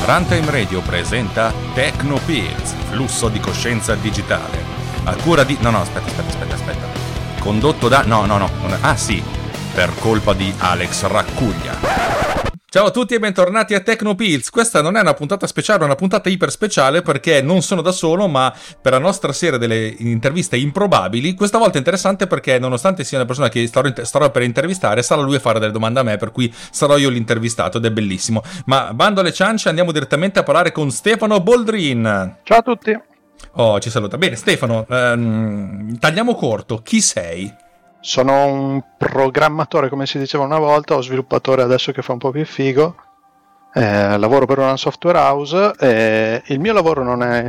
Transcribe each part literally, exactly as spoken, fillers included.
Runtime Radio presenta TechnoPills, flusso di coscienza digitale. A cura di... No, no, aspetta, aspetta, aspetta, aspetta. Condotto da... No, no, no. non è- Ah, sì. Per colpa di Alex Raccuglia. Ciao a tutti e bentornati a TechnoPills. Questa non è una puntata speciale, è una puntata iper speciale perché non sono da solo, ma per la nostra serie delle interviste improbabili. Questa volta è interessante perché nonostante sia una persona che starò, starò per intervistare, sarà lui a fare delle domande a me, per cui sarò io l'intervistato ed è bellissimo. Ma bando alle ciance, andiamo direttamente a parlare con Stefano Boldrin. Ciao a tutti. Oh, ci saluta. Bene, Stefano, ehm, tagliamo corto. Chi sei? Sono un programmatore, come si diceva una volta, o sviluppatore adesso che fa un po' più figo. Eh, lavoro per una software house e il mio lavoro non è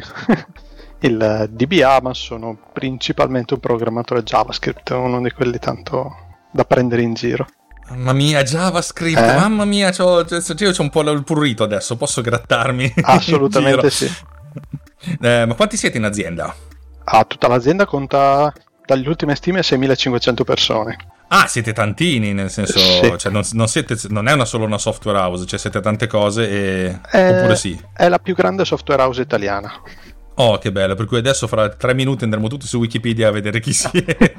il D B A, ma sono principalmente un programmatore JavaScript, uno di quelli tanto da prendere in giro. Mamma mia, JavaScript, Eh? mamma mia, c'ho, c'ho, io c'ho un po' il prurito adesso, posso grattarmi? Assolutamente in sì. giro? Eh, ma quanti siete in azienda? Ah, tutta l'azienda conta, dagli ultime stime, seimilacinquecento persone. Ah, siete tantini, nel senso, Sì. cioè non, non siete, non è una solo una software house, cioè siete tante cose e... È, oppure sì? è la più grande software house italiana. Oh, che bello, per cui adesso fra tre minuti andremo tutti su Wikipedia a vedere chi siete.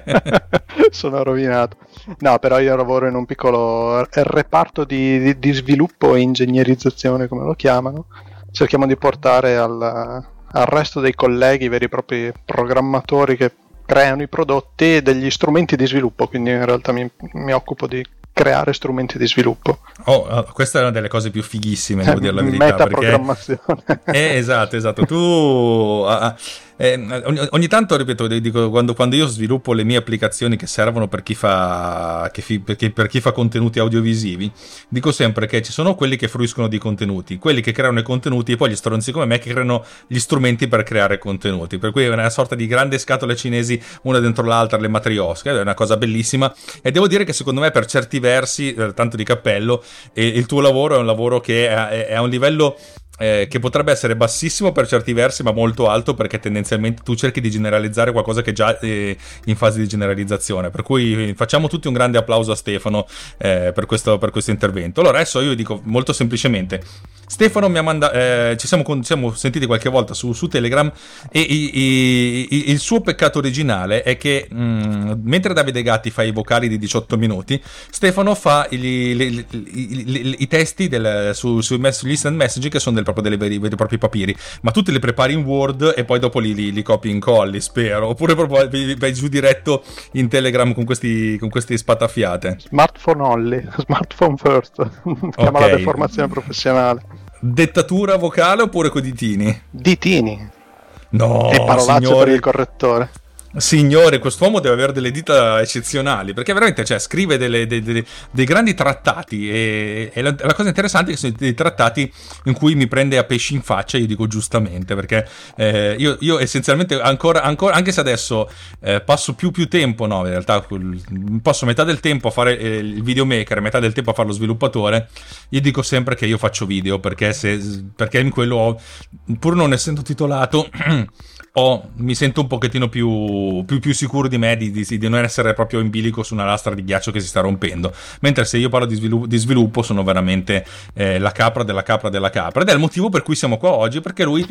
Sono rovinato. No, però io lavoro in un piccolo reparto di, di- di sviluppo e ingegnerizzazione, come lo chiamano. Cerchiamo di portare al, al resto dei colleghi, i veri e propri programmatori che creano i prodotti, degli strumenti di sviluppo, quindi in realtà mi, mi occupo di creare strumenti di sviluppo. Oh, questa è una delle cose più fighissime, devo dire la verità, perché... Metaprogrammazione. Eh, esatto, esatto. Tu ah, ah, eh, ogni, ogni tanto, ripeto, dico, quando, quando io sviluppo le mie applicazioni che servono per chi fa che fi- per, chi, per chi fa contenuti audiovisivi, dico sempre che ci sono quelli che fruiscono di contenuti, quelli che creano i contenuti e poi gli stronzi come me che creano gli strumenti per creare contenuti. Per cui è una sorta di grande scatole cinesi, una dentro l'altra, le matriosche, è una cosa bellissima. E devo dire che secondo me per certi versi, eh, tanto di cappello, e il tuo lavoro è un lavoro che è, è, è a un livello eh, che potrebbe essere bassissimo per certi versi, ma molto alto, perché tendenzialmente tu cerchi di generalizzare qualcosa che è già eh, in fase di generalizzazione. Per cui facciamo tutti un grande applauso a Stefano eh, per, questo, per questo intervento. Allora adesso io dico molto semplicemente: Stefano mi ha mandato, eh, ci siamo, ci siamo sentiti qualche volta su, su Telegram e i, i, i, il suo peccato originale è che mh, mentre Davide Gatti fa i vocali di diciotto minuti, Stefano fa i, i, i, i, i testi del, su, sui mess, instant messaging, che sono del, proprio dei veri, veri e propri papiri, ma tu te li prepari in Word e poi dopo li, li, li copi e incolli, spero, oppure proprio vai, vai giù diretto in Telegram con questi, con questi spatafiate. Smartphone only, smartphone first. Chiama la Ok. deformazione professionale. Dettatura vocale oppure coi ditini? Ditini No, e parolacce per signori, il correttore. signore, quest'uomo deve avere delle dita eccezionali, perché veramente, cioè, scrive delle, dei, dei- dei grandi trattati e, e la, la cosa interessante è che sono dei trattati in cui mi prende a pesci in faccia, io dico giustamente, perché eh, io, io essenzialmente ancora, ancora, anche se adesso eh, passo più più tempo, no, in realtà quel- passo metà del tempo a fare eh, il videomaker e metà del tempo a fare lo sviluppatore, io dico sempre che io faccio video, perché, se, perché in quello ho, pur non essendo titolato, ho, mi sento un pochettino più, più, più sicuro di me di, di, di non essere proprio in bilico su una lastra di ghiaccio che si sta rompendo, mentre se io parlo di sviluppo, di sviluppo sono veramente eh, la capra della capra della capra, ed è il motivo per cui siamo qua oggi, perché lui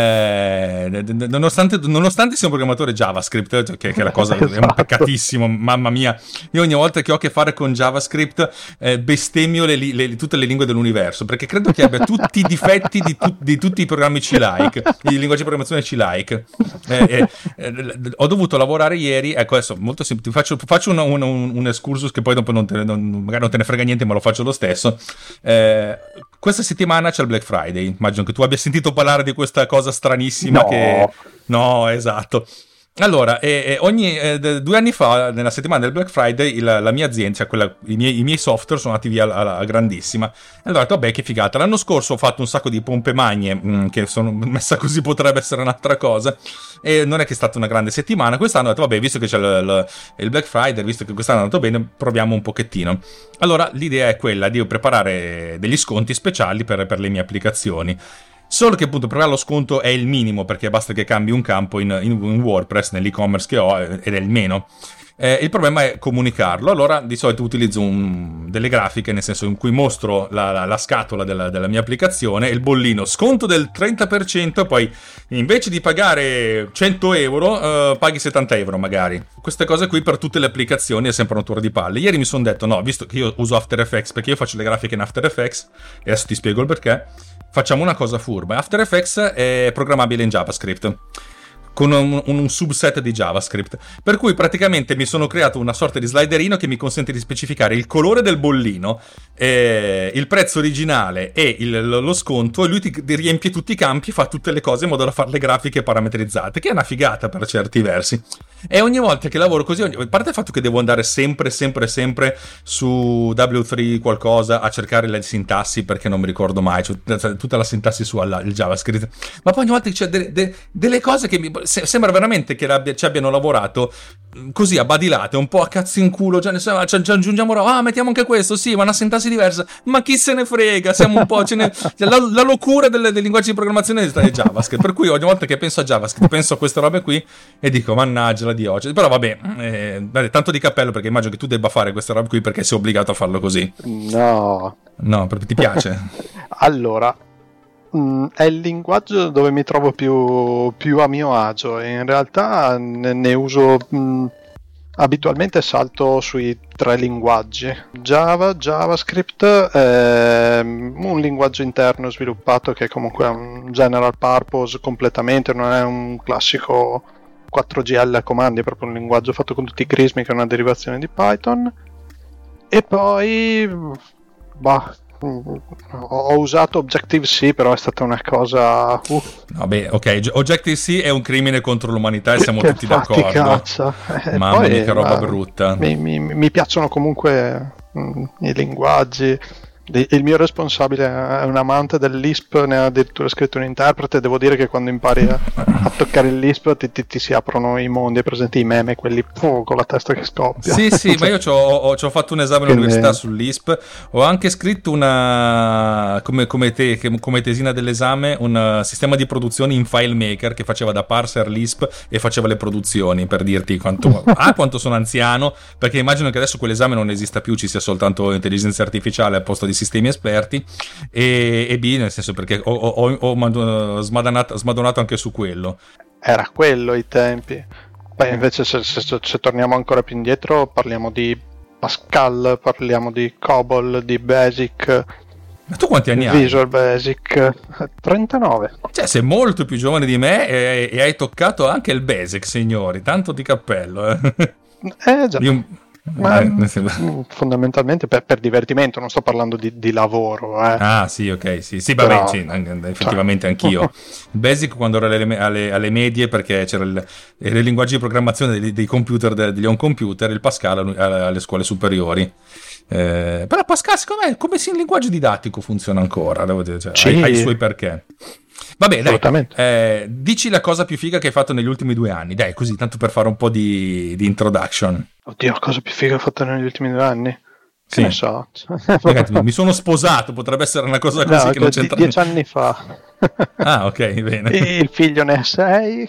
eh, nonostante, nonostante sia un programmatore JavaScript, che, che è la cosa, è un Esatto. peccatissimo, mamma mia, io ogni volta che ho a che fare con JavaScript eh, bestemmio le, li- le- tutte le lingue dell'universo, perché credo che abbia tutti i difetti di, tu- di tutti i programmi C-like, i linguaggi di programmazione C-like. Eh, eh, eh, ho dovuto lavorare ieri, ecco, adesso molto semplice, faccio, faccio un, un, un, un excursus che poi dopo non te, non, magari non te ne frega niente, ma lo faccio lo stesso. Eh, questa settimana c'è il Black Friday, immagino che tu abbia sentito parlare di questa cosa stranissima. No. Che no, esatto. Allora, eh, eh, ogni eh, d- due anni fa, nella settimana del Black Friday, il- la mia azienda, cioè quella, i, miei, i miei software sono andati via alla, alla grandissima. E allora ho detto, vabbè, che figata. L'anno scorso ho fatto un sacco di pompe magne, mh, che sono messa così, potrebbe essere un'altra cosa. E non è che è stata una grande settimana. Quest'anno ho detto, vabbè, visto che c'è il, il- il Black Friday, visto che quest'anno è andato bene, proviamo un pochettino. Allora, l'idea è quella di preparare degli sconti speciali per, per le mie applicazioni. Solo che appunto per me lo sconto è il minimo, perché basta che cambi un campo in, in, in WordPress, nell'e-commerce che ho, ed è il meno. Eh, il problema è comunicarlo. Allora di solito utilizzo un, delle grafiche, nel senso in cui mostro la, la, la scatola della, della mia applicazione e il bollino sconto del trenta per cento, poi invece di pagare cento euro eh, paghi settanta euro magari. Queste cose qui per tutte le applicazioni è sempre un tour di palle. Ieri mi sono detto no, visto che io uso After Effects, perché io faccio le grafiche in After Effects e adesso ti spiego il perché, facciamo una cosa furba. After Effects è programmabile in JavaScript con un, un subset di JavaScript, per cui praticamente mi sono creato una sorta di sliderino che mi consente di specificare il colore del bollino, eh, il prezzo originale e il, lo sconto, e lui ti, ti riempie tutti i campi, fa tutte le cose in modo da fare le grafiche parametrizzate, che è una figata per certi versi. E ogni volta che lavoro così, ogni, a parte il fatto che devo andare sempre sempre sempre su W tre qualcosa a cercare le sintassi perché non mi ricordo mai, cioè, tutta la sintassi su alla, il JavaScript, ma poi ogni volta c'è delle, delle, delle cose che mi Se, sembra veramente che ci abbiano lavorato così a badilate, un po' a cazzo in culo, già ne so, ci aggiungiamo, ah mettiamo anche questo, sì, ma una sintassi diversa, ma chi se ne frega, siamo un po', ce ne, la, la locura del, del linguaggio di programmazione è JavaScript, per cui ogni volta che penso a JavaScript penso a queste robe qui e dico mannaggia la Diocesi, però vabbè, eh, vabbè, tanto di cappello, perché immagino che tu debba fare queste robe qui perché sei obbligato a farlo così. No, no, perché ti piace. Allora, Mm, è il linguaggio dove mi trovo più, più a mio agio, e in realtà ne, ne uso mm, abitualmente, salto sui tre linguaggi: Java, JavaScript, ehm, un linguaggio interno sviluppato che comunque è un general purpose completamente, non è un classico quattro G L a comandi, è proprio un linguaggio fatto con tutti i crismi che è una derivazione di Python. E poi bah, ho usato Objective-C, però è stata una cosa uh. vabbè, ok, Objective-C è un crimine contro l'umanità e siamo che tutti d'accordo. Eh, mamma poi, mia che roba ma, brutta. mi, mi, mi piacciono comunque mh, i linguaggi. Il mio responsabile è un amante dell'I S P, ne ha addirittura scritto un interprete. Devo dire che quando impari a, a toccare l'I S P ti, ti, ti si aprono i mondi, è presente i meme, quelli uh, con la testa che scoppia. Sì, sì, ma io ci ho fatto un esame all'università sull'I S P, ho anche scritto una, come, come, te, come tesina dell'esame, un sistema di produzione in FileMaker che faceva da parser l'I S P e faceva le produzioni, per dirti quanto, ah, quanto sono anziano, perché immagino che adesso quell'esame non esista più, ci sia soltanto intelligenza artificiale al posto di sistemi esperti, e, e B, nel senso, perché ho, ho, ho smadonato, smadonato anche su quello. Era quello i tempi. Beh, invece se, se, se torniamo ancora più indietro parliamo di Pascal, parliamo di COBOL, di Basic. Ma tu quanti anni hai? Visual Basic trentanove. Cioè sei molto più giovane di me e, e hai toccato anche il Basic, signori, tanto di cappello. Eh, eh già. Io... Ma eh, fondamentalmente per, per divertimento, non sto parlando di, di lavoro. Eh. Ah sì, ok, sì, sì, vabbè, sì, effettivamente anch'io. Il Basic quando ero alle, alle, alle medie, perché c'era il, il linguaggio di programmazione dei, dei computer, degli home computer, il Pascal alle scuole superiori. Eh, però Pascal, secondo me, come sia in linguaggio didattico funziona ancora, devo dire, cioè, sì. ha, ha i suoi perché. Vabbè, dai, eh, dici la cosa più figa che hai fatto negli ultimi due anni, dai, così, tanto per fare un po' di, di introduction. Oddio, cosa più figa che ho fatto negli ultimi due anni? Che sì. ne so. Ragazzi, mi sono sposato, potrebbe essere una cosa così, no, che non c'entra. Dieci anni fa. Ah, ok, bene. Il figlio ne ha sei.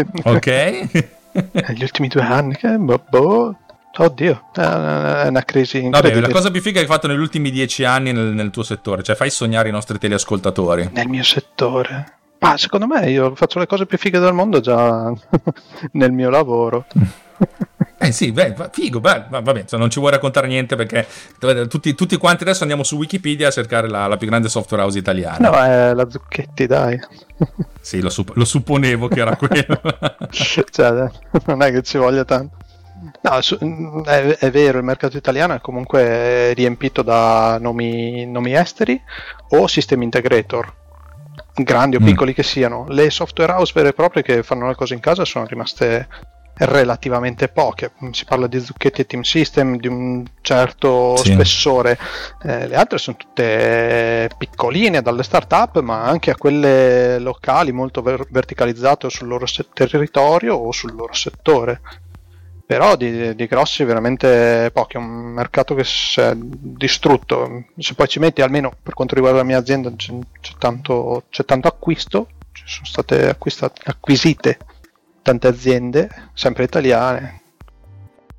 Ok. Negli ultimi due anni, che boh, boh. Oddio, è una crisi incredibile. Vabbè, la cosa più figa che hai fatto negli ultimi dieci anni nel, nel tuo settore, cioè fai sognare i nostri teleascoltatori. Nel mio settore? Ma secondo me io faccio le cose più fighe del mondo già nel mio lavoro. Eh sì, beh, figo, beh, vabbè, non ci vuoi raccontare niente perché tutti, tutti quanti adesso andiamo su Wikipedia a cercare la, la più grande software house italiana. No, è la Zucchetti, dai. Sì, lo, supp- lo supponevo che era quello. Cioè, non è che ci voglia tanto. No, è, è vero, il mercato italiano è comunque riempito da nomi, nomi esteri o sistemi integrator, grandi o piccoli mm. che siano. Le software house vere e proprie che fanno le cose in casa sono rimaste relativamente poche. Si parla di Zucchetti e Team System di un certo sì. spessore, eh, le altre sono tutte piccoline, dalle start-up ma anche a quelle locali molto ver- verticalizzate sul loro se- territorio o sul loro settore. Però di, di grossi veramente pochi, è un mercato che si è distrutto. Se poi ci metti, almeno per quanto riguarda la mia azienda, c'è, c'è, tanto, c'è tanto acquisto, ci sono state acquistate, acquisite tante aziende, sempre italiane.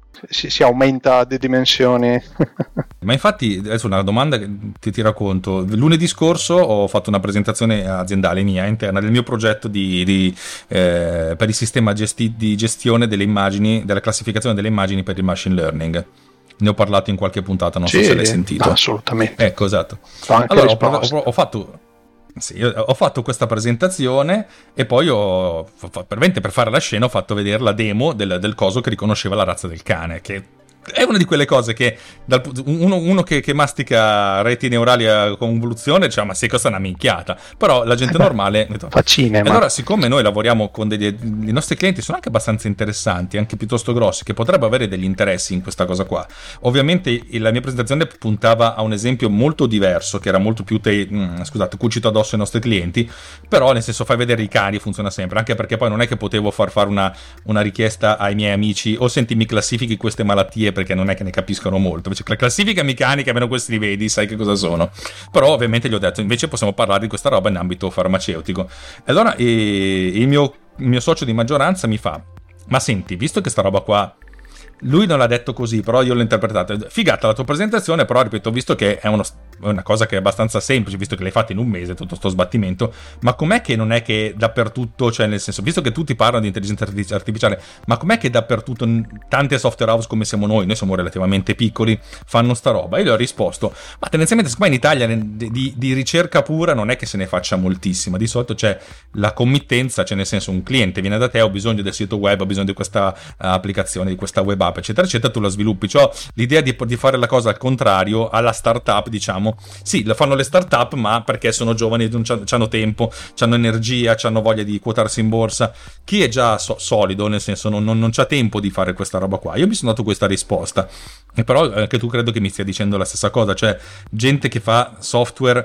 si, si aumenta di dimensioni. Ma infatti, adesso una domanda che ti, ti racconto. Lunedì scorso ho fatto una presentazione aziendale mia, interna, del mio progetto di, di, eh, per il sistema gesti- di gestione delle immagini, della classificazione delle immagini per il machine learning. Ne ho parlato in qualche puntata, non sì, so se l'hai sentito. Assolutamente. Ecco, esatto. Allora, ho, ho, ho fatto... Sì, ho fatto questa presentazione e poi ho, per, per fare la scena, ho fatto vedere la demo del, del coso che riconosceva la razza del cane, che è una di quelle cose che dal, uno, uno che, che mastica reti neurali a convoluzione, cioè, ma se questa è una minchiata, però la gente normale fa cinema. Allora, siccome noi lavoriamo con degli, i nostri clienti sono anche abbastanza interessanti, anche piuttosto grossi, che potrebbero avere degli interessi in questa cosa qua. Ovviamente la mia presentazione puntava a un esempio molto diverso, che era molto più te, mh, scusate, cucito addosso ai nostri clienti, però nel senso, fai vedere i cani, funziona sempre, anche perché poi non è che potevo far fare una, una richiesta ai miei amici, o senti, mi classifichi queste malattie, perché non è che ne capiscono molto. Invece classifica meccanica, almeno questi li vedi, sai che cosa sono. Però ovviamente gli ho detto, invece possiamo parlare di questa roba in ambito farmaceutico. E allora e, il, mio, il mio socio di maggioranza mi fa, ma senti, visto che sta roba qua, lui non l'ha detto così, però io l'ho interpretato, figata la tua presentazione, però ripeto, visto che è, uno, è una cosa che è abbastanza semplice, visto che l'hai fatta in un mese tutto sto sbattimento, ma com'è che non è che dappertutto, cioè nel senso, visto che tutti parlano di intelligenza artificiale, ma com'è che dappertutto tante software house come siamo noi, noi siamo relativamente piccoli, fanno sta roba? Io gli ho risposto, ma tendenzialmente siccome in Italia di, di ricerca pura non è che se ne faccia moltissima, di solito c'è la committenza, cioè nel senso un cliente viene da te, ho bisogno del sito web, ho bisogno di questa applicazione, di questa web app, eccetera eccetera, tu la sviluppi. Cioè l'idea di, di fare la cosa al contrario, alla startup, diciamo, sì, la fanno le startup, ma perché sono giovani, non hanno tempo, hanno energia, hanno voglia di quotarsi in borsa. Chi è già so- solido, nel senso non, non, non c'ha tempo di fare questa roba qua. Io mi sono dato questa risposta, e però anche tu credo che mi stia dicendo la stessa cosa, cioè gente che fa software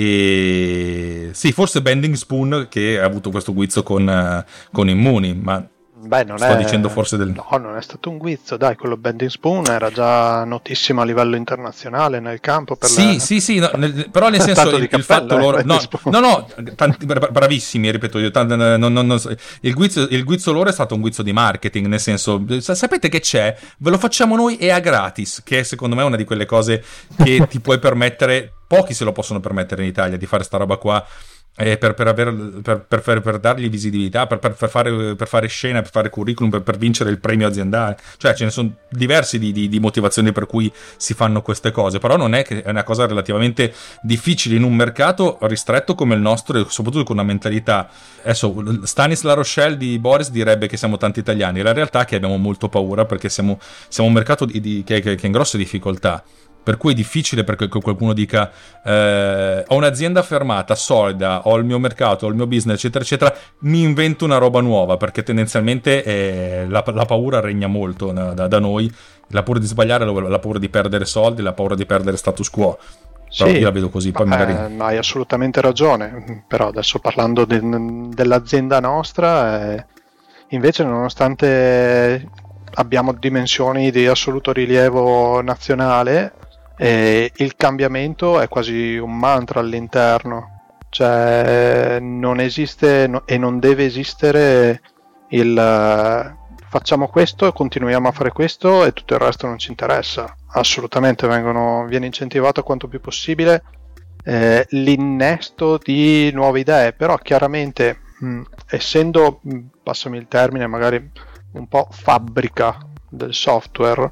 e sì, forse Bending Spoon che ha avuto questo guizzo con, con Immuni, ma Beh, non sto è... dicendo forse del... No, non è stato un guizzo, dai, quello Bending Spoon era già notissimo a livello internazionale nel campo. Per sì, la... sì, sì, no, nel, però nel senso il, cappello, il fatto eh, loro... No, no, no, tanti, bravissimi, ripeto io, tanti, non, non, non, il, guizzo, il guizzo loro è stato un guizzo di marketing, nel senso, sapete che c'è? Ve lo facciamo noi e a gratis, che secondo me è una di quelle cose che ti puoi permettere, pochi se lo possono permettere in Italia, di fare sta roba qua. Eh, per, per, aver, per, per, per dargli visibilità, per, per, fare, per fare scena, per fare curriculum, per, per vincere il premio aziendale, cioè ce ne sono diversi di, di, di motivazioni per cui si fanno queste cose, però non è che è una cosa relativamente difficile in un mercato ristretto come il nostro, e soprattutto con una mentalità. Adesso Stanis La Rochelle di Boris direbbe che siamo tanti italiani, la realtà è che abbiamo molto paura perché siamo, siamo un mercato di, di, che, che è in grosse difficoltà. Per cui è difficile perché qualcuno dica eh, ho un'azienda fermata, solida, ho il mio mercato, ho il mio business, eccetera, eccetera, mi invento una roba nuova, perché tendenzialmente eh, la, la paura regna molto da, da noi, la paura di sbagliare, la paura di perdere soldi, la paura di perdere status quo. Però sì, io la vedo così, poi ma, magari... eh, hai assolutamente ragione, però adesso parlando de, dell'azienda nostra, eh, invece nonostante abbiamo dimensioni di assoluto rilievo nazionale, e il cambiamento è quasi un mantra all'interno, cioè non esiste no, e non deve esistere il uh, facciamo questo e continuiamo a fare questo e tutto il resto non ci interessa. Assolutamente vengono, viene incentivato quanto più possibile eh, l'innesto di nuove idee, però chiaramente mh, essendo, mh, passami il termine, magari un po' fabbrica del software,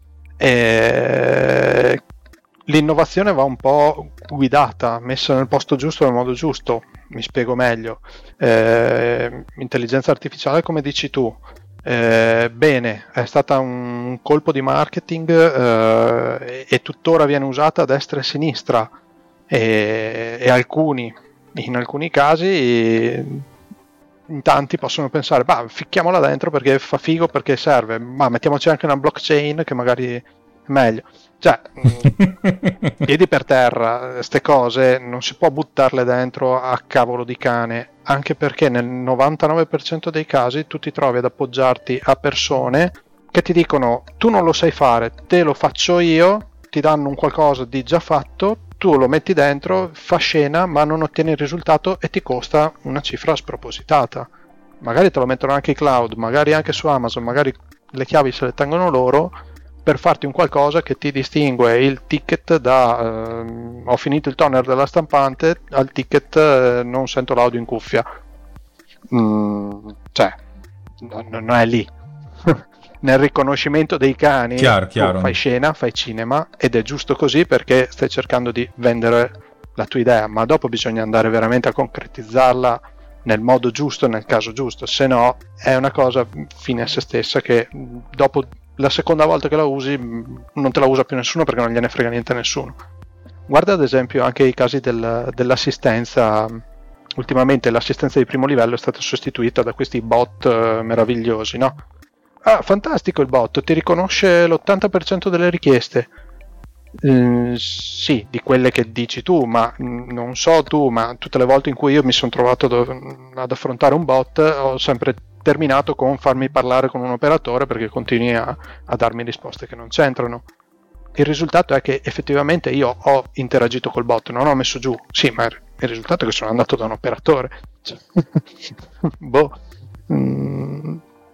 e l'innovazione va un po' guidata, messa nel posto giusto nel modo giusto. Mi spiego meglio. Eh, intelligenza artificiale, come dici tu, eh, bene, è stata un colpo di marketing eh, e tuttora viene usata a destra e a sinistra, e, e alcuni, in alcuni casi, in tanti possono pensare, bah, ficchiamola dentro perché fa figo, perché serve, ma mettiamoci anche una blockchain che magari è meglio. Cioè, piedi per terra, queste cose non si può buttarle dentro a cavolo di cane, anche perché nel novantanove per cento dei casi tu ti trovi ad appoggiarti a persone che ti dicono tu non lo sai fare, te lo faccio io, ti danno un qualcosa di già fatto, tu lo metti dentro, fa scena, ma non ottieni il risultato e ti costa una cifra spropositata. Magari te lo mettono anche in cloud, magari anche su Amazon, magari le chiavi se le tengono loro per farti un qualcosa che ti distingue il ticket da eh, ho finito il toner della stampante al ticket eh, non sento l'audio in cuffia. Mm, cioè no, non è lì. Nel riconoscimento dei cani chiaro, chiaro. fai scena, fai cinema, ed è giusto così perché stai cercando di vendere la tua idea, ma dopo bisogna andare veramente a concretizzarla nel modo giusto, nel caso giusto, se no è una cosa fine a se stessa che dopo la seconda volta che la usi non te la usa più nessuno perché non gliene frega niente a nessuno. Guarda ad esempio anche i casi del, dell'assistenza. Ultimamente l'assistenza di primo livello è stata sostituita da questi bot eh, meravigliosi, no? Ah, fantastico il bot, ti riconosce l'ottanta per cento delle richieste. Mm, sì, di quelle che dici tu, ma mm, non so tu, ma tutte le volte in cui io mi sono trovato do- ad affrontare un bot ho sempre terminato con farmi parlare con un operatore perché continui a, a darmi risposte che non c'entrano. Il risultato è che effettivamente io ho interagito col bot, non ho messo giù, sì, ma il risultato è che sono andato da un operatore. Cioè, boh. Mm.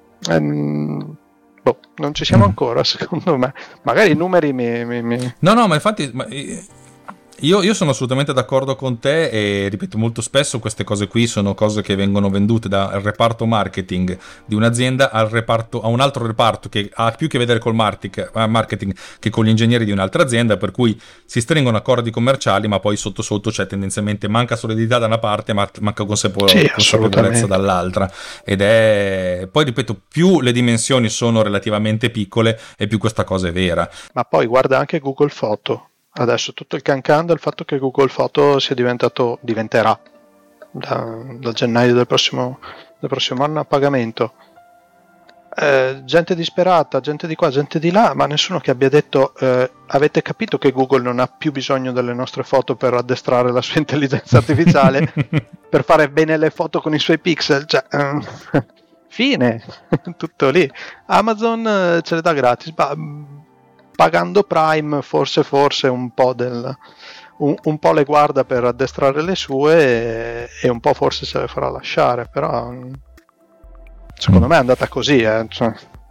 Um, boh, non ci siamo ancora, secondo me. Magari i numeri mi, mi, mi... No, no, ma infatti ma io, io sono assolutamente d'accordo con te e ripeto, molto spesso queste cose qui sono cose che vengono vendute dal reparto marketing di un'azienda al reparto, a un altro reparto che ha più che vedere col marketing che con gli ingegneri di un'altra azienda, per cui si stringono accordi commerciali ma poi sotto sotto c'è tendenzialmente manca solidità da una parte ma manca consapevo- sì, consapevolezza dall'altra, ed è poi ripeto, più le dimensioni sono relativamente piccole e più questa cosa è vera. Ma poi guarda anche Google Foto. Adesso tutto il cancan del fatto che Google Foto sia diventato, diventerà da, da gennaio del prossimo, del prossimo anno a pagamento. Eh, gente disperata, gente di qua, gente di là, ma nessuno che abbia detto eh, avete capito che Google non ha più bisogno delle nostre foto per addestrare la sua intelligenza artificiale per fare bene le foto con i suoi pixel, cioè eh, fine, tutto lì. Amazon eh, ce le dà gratis, ma pagando Prime forse forse un po' del un, un po' le guarda per addestrare le sue e, e un po' forse se le farà lasciare, però secondo me è andata così eh. Cioè.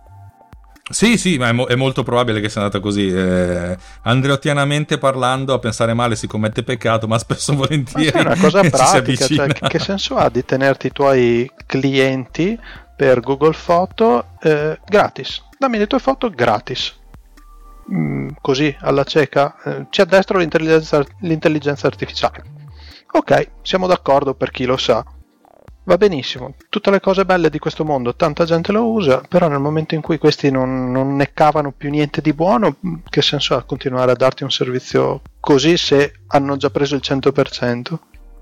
Sì, sì, ma è, mo- è molto probabile che sia andata così. Eh, andreottianamente parlando, a pensare male si commette peccato, ma spesso e volentieri ma è una cosa pratica, si cioè, che, che senso ha di tenerti i tuoi clienti per Google Foto eh, gratis? Dammi le tue foto gratis. Mm, così alla cieca eh, ci addestro l'intelligenza, l'intelligenza artificiale. Ok, siamo d'accordo per chi lo sa, va benissimo, tutte le cose belle di questo mondo tanta gente lo usa, però nel momento in cui questi non, non ne cavano più niente di buono, che senso ha continuare a darti un servizio così se hanno già preso il cento per cento?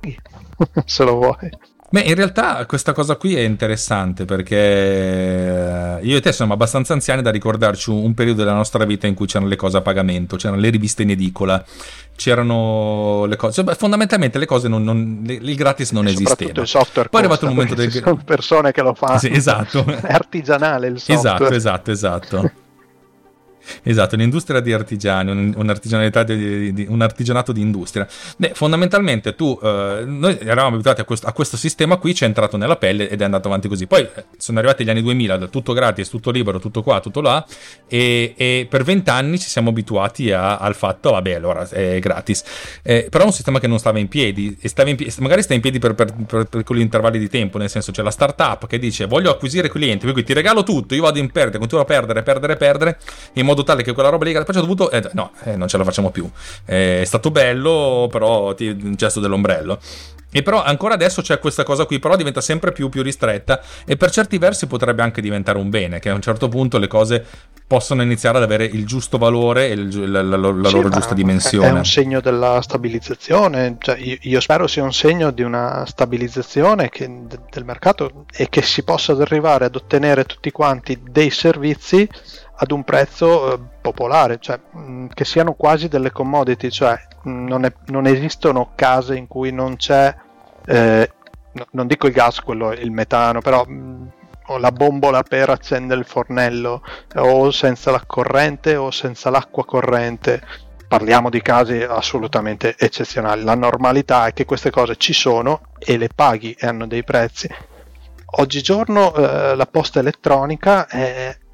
Se lo vuoi. Beh, in realtà questa cosa qui è interessante perché io e te siamo abbastanza anziani da ricordarci un periodo della nostra vita in cui c'erano le cose a pagamento, c'erano le riviste in edicola, c'erano le cose, cioè, fondamentalmente le cose non, non il gratis non esisteva. Soprattutto il software poi costa, è arrivato un momento del ci sono persone che lo fanno. Sì, esatto. È artigianale il software. Esatto, esatto, esatto. Esatto, un'industria di artigiani, un, un'artigianalità di, di, un artigianato di industria. Beh, fondamentalmente tu, eh, noi eravamo abituati a questo, a questo sistema qui, ci è entrato nella pelle ed è andato avanti così. Poi eh, sono arrivati gli anni duemila, tutto gratis, tutto libero, tutto qua, tutto là, e, e per vent'anni ci siamo abituati a, al fatto, vabbè, allora è gratis. Eh, però è un sistema che non stava in piedi, e stava in piedi magari sta in piedi per, per, per, per quegli intervalli di tempo, nel senso c'è la startup che dice voglio acquisire clienti, per cui ti regalo tutto, io vado in perdita, continuo a perdere, perdere, perdere, in modo tale che quella roba lì, poi ci ho dovuto eh, no, eh, non ce la facciamo più, eh, è stato bello, però ti, un gesto dell'ombrello. E però ancora adesso c'è questa cosa qui, però diventa sempre più, più ristretta e per certi versi potrebbe anche diventare un bene, che a un certo punto le cose possono iniziare ad avere il giusto valore e il, la, la, la sì, loro giusta dimensione. È un segno della stabilizzazione, cioè, io, io spero sia un segno di una stabilizzazione che, de, del mercato e che si possa arrivare ad ottenere tutti quanti dei servizi ad un prezzo eh, popolare, cioè mh, che siano quasi delle commodity, cioè mh, non, è, non esistono case in cui non c'è, eh, no, non dico il gas, quello il metano, però mh, o la bombola per accendere il fornello, o senza la corrente o senza l'acqua corrente. Parliamo di casi assolutamente eccezionali. La normalità è che queste cose ci sono e le paghi e hanno dei prezzi. Oggigiorno eh, la posta elettronica è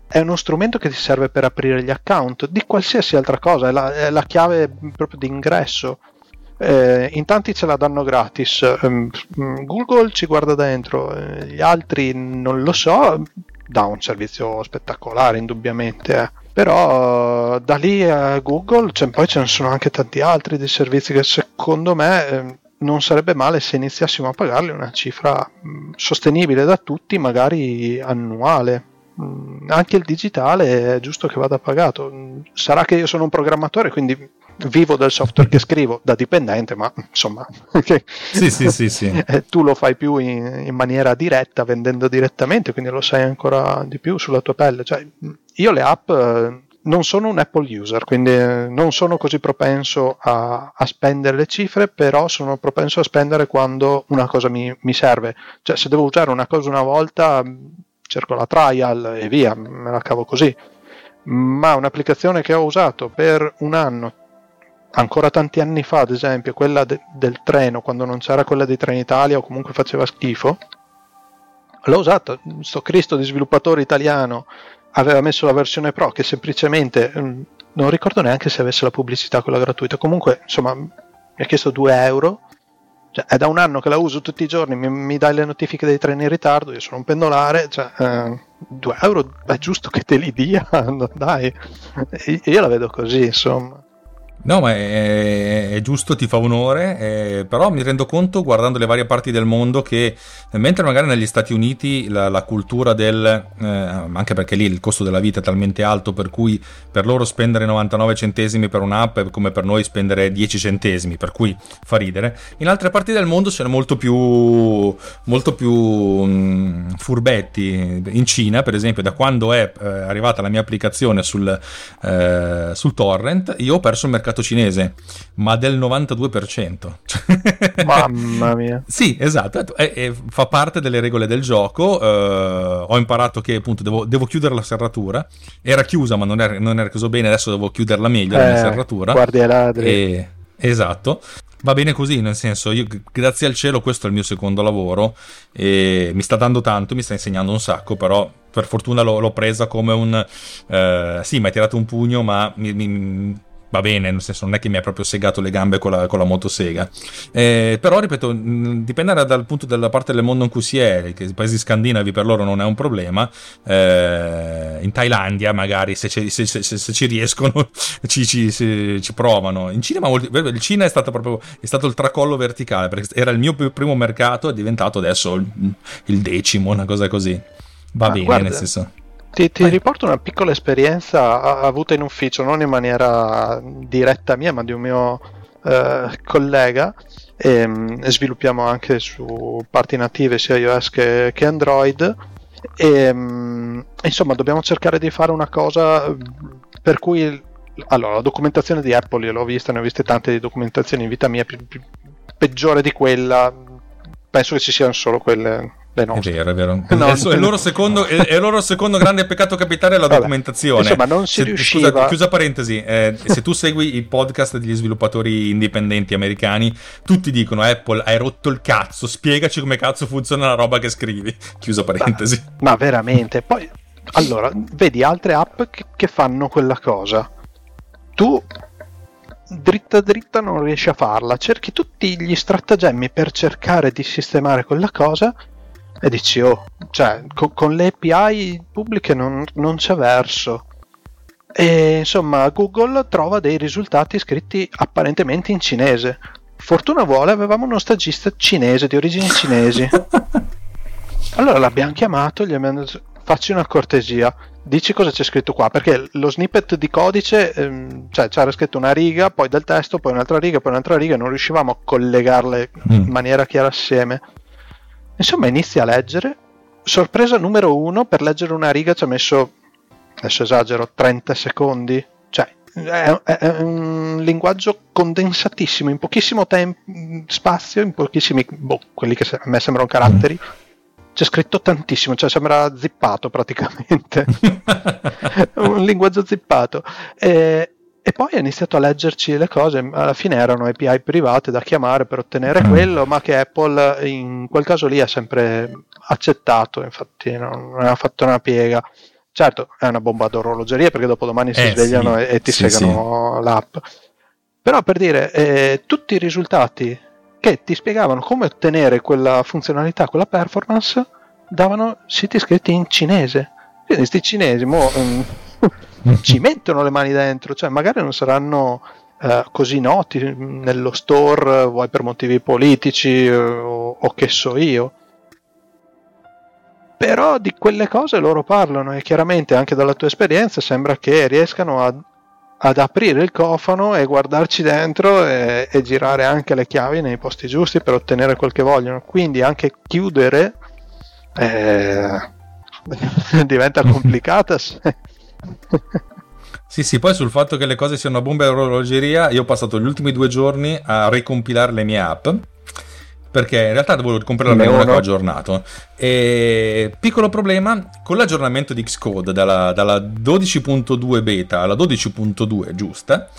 è uno strumento che ti serve per aprire gli account di qualsiasi altra cosa, è la, è la chiave proprio di ingresso. Eh, in tanti ce la danno gratis, um, Google ci guarda dentro, eh, gli altri non lo so, dà un servizio spettacolare indubbiamente, eh. Però da lì a Google cioè, poi ce ne sono anche tanti altri dei servizi che secondo me eh, non sarebbe male se iniziassimo a pagarli una cifra mh, sostenibile da tutti, magari annuale. Mh, anche il digitale è giusto che vada pagato. Sarà che io sono un programmatore, quindi vivo del software che scrivo da dipendente, ma insomma che sì, sì, sì, sì. tu lo fai più in, in maniera diretta, vendendo direttamente, quindi lo sai ancora di più sulla tua pelle. Cioè, io le app eh, non sono un Apple user, quindi eh, non sono così propenso a, a spendere le cifre, però sono propenso a spendere quando una cosa mi, mi serve. Cioè, se devo usare una cosa una volta, cerco la trial e via, me la cavo così. Ma un'applicazione che ho usato per un anno, ancora tanti anni fa, ad esempio, quella de- del treno, quando non c'era quella di Trenitalia o comunque faceva schifo, l'ho usata. Sto Cristo di sviluppatore italiano aveva messo la versione Pro che semplicemente mh, non ricordo neanche se avesse la pubblicità quella gratuita, comunque insomma mi ha chiesto due euro, cioè, è da un anno che la uso tutti i giorni, mi, mi dai le notifiche dei treni in ritardo, io sono un pendolare, cioè eh, due euro è giusto che te li dia, dai, io la vedo così, insomma. No, ma è, è giusto, ti fa onore, eh, però mi rendo conto guardando le varie parti del mondo che mentre magari negli Stati Uniti la, la cultura del, eh, anche perché lì il costo della vita è talmente alto per cui per loro spendere novantanove centesimi per un'app è come per noi spendere dieci centesimi, per cui fa ridere. In altre parti del mondo sono molto più, molto più mh, furbetti. In Cina, per esempio, da quando è eh, arrivata la mia applicazione sul, eh, sul torrent, io ho perso il mercato cinese, ma del novantadue per cento. Mamma mia. Sì, esatto, e, e fa parte delle regole del gioco. Uh, ho imparato che appunto devo, devo chiudere la serratura, era chiusa ma non era, non era chiuso bene, adesso devo chiuderla meglio eh, la mia serratura, guardi ai ladri. E, esatto, va bene così, nel senso, io grazie al cielo questo è il mio secondo lavoro e mi sta dando tanto, mi sta insegnando un sacco, però per fortuna l'ho, l'ho presa come un uh, sì, mi hai tirato un pugno ma mi, mi va bene, nel senso non è che mi ha proprio segato le gambe con la, con la motosega, eh, però ripeto, dipende dal punto della parte del mondo in cui si è, che i paesi scandinavi per loro non è un problema, eh, in Thailandia magari se ci, se, se, se ci riescono ci, ci, ci, ci provano, in Cina, ma il Cina è stato proprio è stato il tracollo verticale, perché era il mio primo mercato, è diventato adesso il, il decimo, una cosa così, va ah, bene, guarda. Nel senso Ti, ti riporto una piccola esperienza avuta in ufficio, non in maniera diretta mia, ma di un mio eh, collega. E, sviluppiamo anche su parti native sia iOS che, che Android. E, insomma, dobbiamo cercare di fare una cosa per cui, allora, la documentazione di Apple, io l'ho vista, ne ho viste tante di documentazioni in vita mia, più, più, peggiore di quella, penso che ci siano solo quelle. È vero, è vero. No, è, il loro secondo, è, è il loro secondo grande peccato capitale è la Vabbè, documentazione. Insomma, non si se, riusciva. Scusa, chiusa parentesi, eh, se tu segui i podcast degli sviluppatori indipendenti americani, tutti dicono Apple, hai rotto il cazzo, spiegaci come cazzo funziona la roba che scrivi. Chiusa parentesi. Ma, ma veramente, poi, allora, vedi altre app che, che fanno quella cosa. Tu dritta dritta non riesci a farla, cerchi tutti gli stratagemmi per cercare di sistemare quella cosa e dici oh, cioè co- con le A P I pubbliche non, non c'è verso, e insomma Google trova dei risultati scritti apparentemente in cinese. Fortuna vuole, avevamo uno stagista cinese di origini cinesi. Allora l'abbiamo chiamato, gli abbiamo detto facci una cortesia, dici cosa c'è scritto qua, perché lo snippet di codice ehm, cioè c'era scritto una riga, poi del testo, poi un'altra riga, poi un'altra riga, non riuscivamo a collegarle in maniera chiara assieme. Insomma, inizia a leggere, sorpresa numero uno, per leggere una riga ci ha messo, adesso esagero, trenta secondi, cioè è, è un linguaggio condensatissimo, in pochissimo tempo, spazio, in pochissimi, boh, quelli che a me sembrano caratteri, c'è scritto tantissimo, cioè sembra zippato praticamente, un linguaggio zippato. E, E poi ha iniziato a leggerci le cose, alla fine erano A P I private da chiamare per ottenere quello, ma che Apple in quel caso lì ha sempre accettato, infatti non, non ha fatto una piega. certo è una bomba d'orologeria perché dopo domani si eh, svegliano sì. e, e ti sì, segano sì. l'app, però per dire eh, tutti i risultati che ti spiegavano come ottenere quella funzionalità, quella performance, davano siti scritti in cinese. Quindi sti cinesi mo, um, ci mettono le mani dentro, cioè magari non saranno uh, così noti nello store, vuoi per motivi politici o, o che so io, però di quelle cose loro parlano e chiaramente anche dalla tua esperienza sembra che riescano a, ad aprire il cofano e guardarci dentro e, e girare anche le chiavi nei posti giusti per ottenere quel che vogliono, quindi anche chiudere eh, diventa complicata. Sì, sì, poi sul fatto che le cose siano una bomba a orologeria, io ho passato gli ultimi due giorni a ricompilare le mie app, perché in realtà dovevo comprarne una che ho aggiornato. E piccolo problema, con l'aggiornamento di Xcode dalla, dalla dodici punto due beta alla dodici punto due giusta,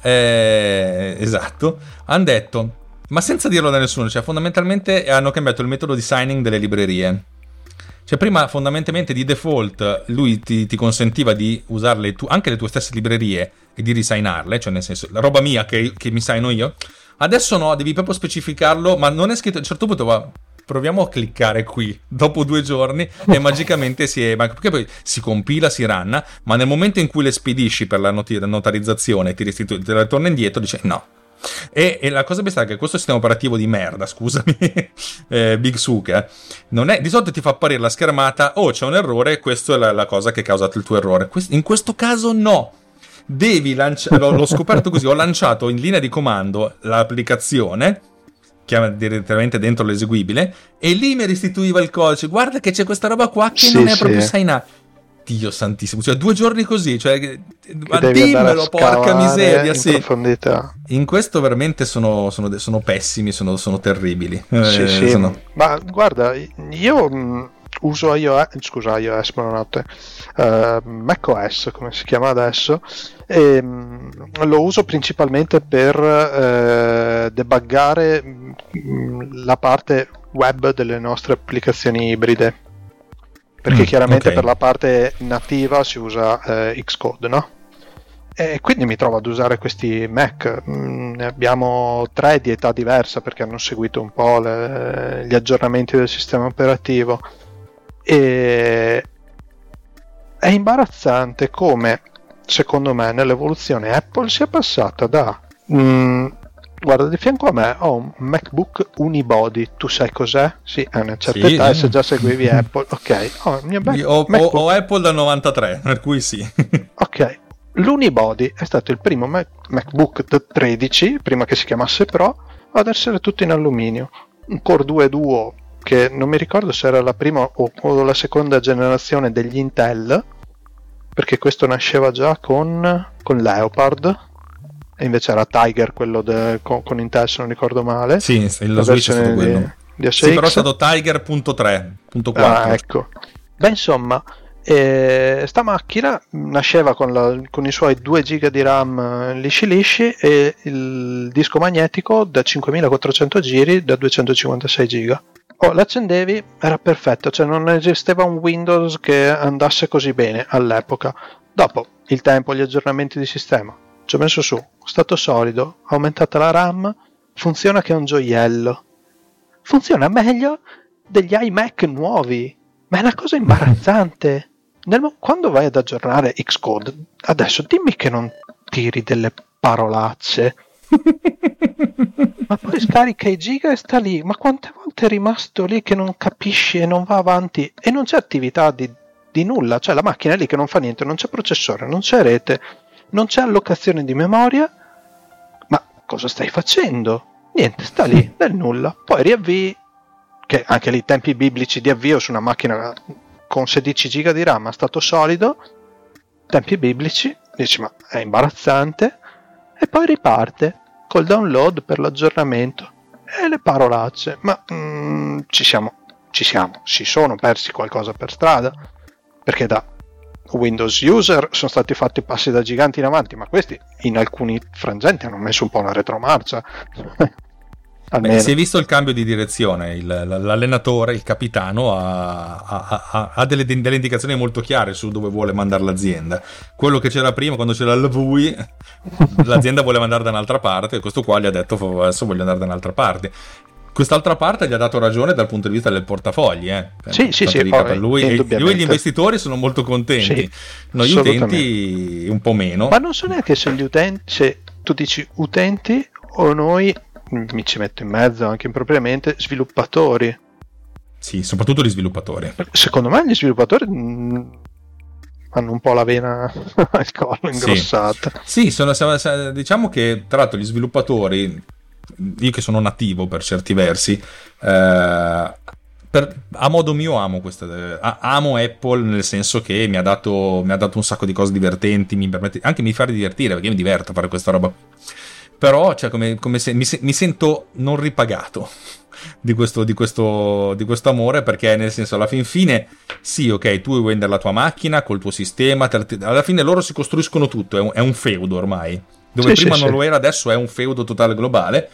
eh, esatto, hanno detto, ma senza dirlo da nessuno, cioè fondamentalmente hanno cambiato il metodo di signing delle librerie. Cioè prima fondamentalmente di default lui ti, ti consentiva di usare le tu, anche le tue stesse librerie e di resignarle, cioè nel senso la roba mia che, che mi signo io. Adesso no, devi proprio specificarlo, ma non è scritto. A un certo punto va, proviamo a cliccare qui dopo due giorni e magicamente si è, perché poi si compila, si ranna, ma nel momento in cui le spedisci per la not- notarizzazione e ti restitui, te la torna indietro, dice no. E, e la cosa bella è che questo sistema operativo di merda, scusami, eh, Big Suke, non è, di solito ti fa apparire la schermata, oh c'è un errore, questa è la, la cosa che ha causato il tuo errore. In questo caso no, devi lanciare, l'ho, l'ho scoperto così, ho lanciato in linea di comando l'applicazione che è direttamente dentro l'eseguibile e lì mi restituiva il codice, guarda che c'è questa roba qua che sì, non è sì. proprio sign-up. Dio santissimo, cioè due giorni così, cioè ma dimmelo, porca miseria, in sì. profondità. In questo veramente sono, sono, sono pessimi, sono, sono terribili. Sì, eh, sì. Sono... Ma guarda, io mh, uso iOS, scusa iOS, buonanotte, uh, macOS come si chiama adesso, e mh, lo uso principalmente per uh, debuggare mh, la parte web delle nostre applicazioni ibride. Perché mm, chiaramente okay. per la parte nativa si usa eh, Xcode, no? E quindi mi trovo ad usare questi Mac. Mm, ne abbiamo tre di età diversa perché hanno seguito un po' le, gli aggiornamenti del sistema operativo. E è imbarazzante come, secondo me, nell'evoluzione Apple sia passata da... Mm, guarda, di fianco a me ho un MacBook Unibody, tu sai cos'è? Sì, è una certa sì, età eh. e se già seguivi Apple, ok. Oh, mio Mac- ho, ho, ho Apple dal novantatré, per cui sì. Ok, l'Unibody è stato il primo Mac- MacBook da tredici, prima che si chiamasse Pro, ad essere tutto in alluminio. Un Core due Duo, che non mi ricordo se era la prima o, o la seconda generazione degli Intel, perché questo nasceva già con, con Leopard, e invece era Tiger quello de, con, con Intel, se non ricordo male. Sì, il switch è stato quello. Di, di sì, però è stato Tiger punto tre punto quattro. Ah, ecco. Beh, insomma, eh, sta macchina nasceva con, la, con i suoi due giga di RAM lisci lisci e il disco magnetico da cinquemilaquattrocento giri da duecentocinquantasei giga. Oh, l'accendevi, era perfetto, cioè non esisteva un Windows che andasse così bene all'epoca. Dopo il tempo, gli aggiornamenti di sistema, ci ho messo su, stato solido, aumentata la RAM, funziona che è un gioiello. Funziona meglio degli iMac nuovi, ma è una cosa imbarazzante. Nel, quando vai ad aggiornare Xcode, adesso dimmi che non tiri delle parolacce. Ma poi scarica i giga e sta lì, ma quante volte è rimasto lì che non capisci e non va avanti e non c'è attività di, di nulla, cioè la macchina è lì che non fa niente, non c'è processore, non c'è rete, non c'è allocazione di memoria, ma cosa stai facendo? Niente, sta lì, del nulla. Poi riavvii, che anche lì tempi biblici di avvio su una macchina con sedici giga di RAM a stato solido, tempi biblici, dici ma è imbarazzante, e poi riparte col download per l'aggiornamento e le parolacce, ma mm, ci siamo, ci siamo, si sono persi qualcosa per strada, perché da Windows user sono stati fatti passi da giganti in avanti, ma questi in alcuni frangenti hanno messo un po' una retromarcia. Beh, si è visto il cambio di direzione, il, l'allenatore, il capitano ha, ha, ha, ha delle, delle indicazioni molto chiare su dove vuole mandare l'azienda. Quello che c'era prima, quando c'era il V U I, l'azienda voleva andare da un'altra parte, e questo qua gli ha detto adesso voglio andare da un'altra parte. Quest'altra parte gli ha dato ragione dal punto di vista del portafogli, eh. Sì, sì, sì, oh, per lui, e lui gli investitori sono molto contenti, sì, noi utenti un po' meno. Ma non so neanche se gli utenti, se tu dici utenti o noi, mi ci metto in mezzo anche impropriamente, sviluppatori. Sì, soprattutto gli sviluppatori. Secondo me gli sviluppatori mh, hanno un po' la vena al collo ingrossata. Sì, sì sono, diciamo che tra l'altro gli sviluppatori, io che sono nativo per certi versi, eh, per, a modo mio amo questa, amo Apple, nel senso che mi ha dato, mi ha dato un sacco di cose divertenti, mi permette anche mi fa divertire, perché io mi diverto a fare questa roba. Però cioè, come, come se, mi, mi sento non ripagato di questo, di, questo, di questo amore, perché nel senso alla fin fine sì, ok, tu vuoi vendere la tua macchina col tuo sistema, alla fine loro si costruiscono tutto, è un, è un feudo ormai, dove sì, prima sì, non sì. lo era, adesso è un feudo totale globale.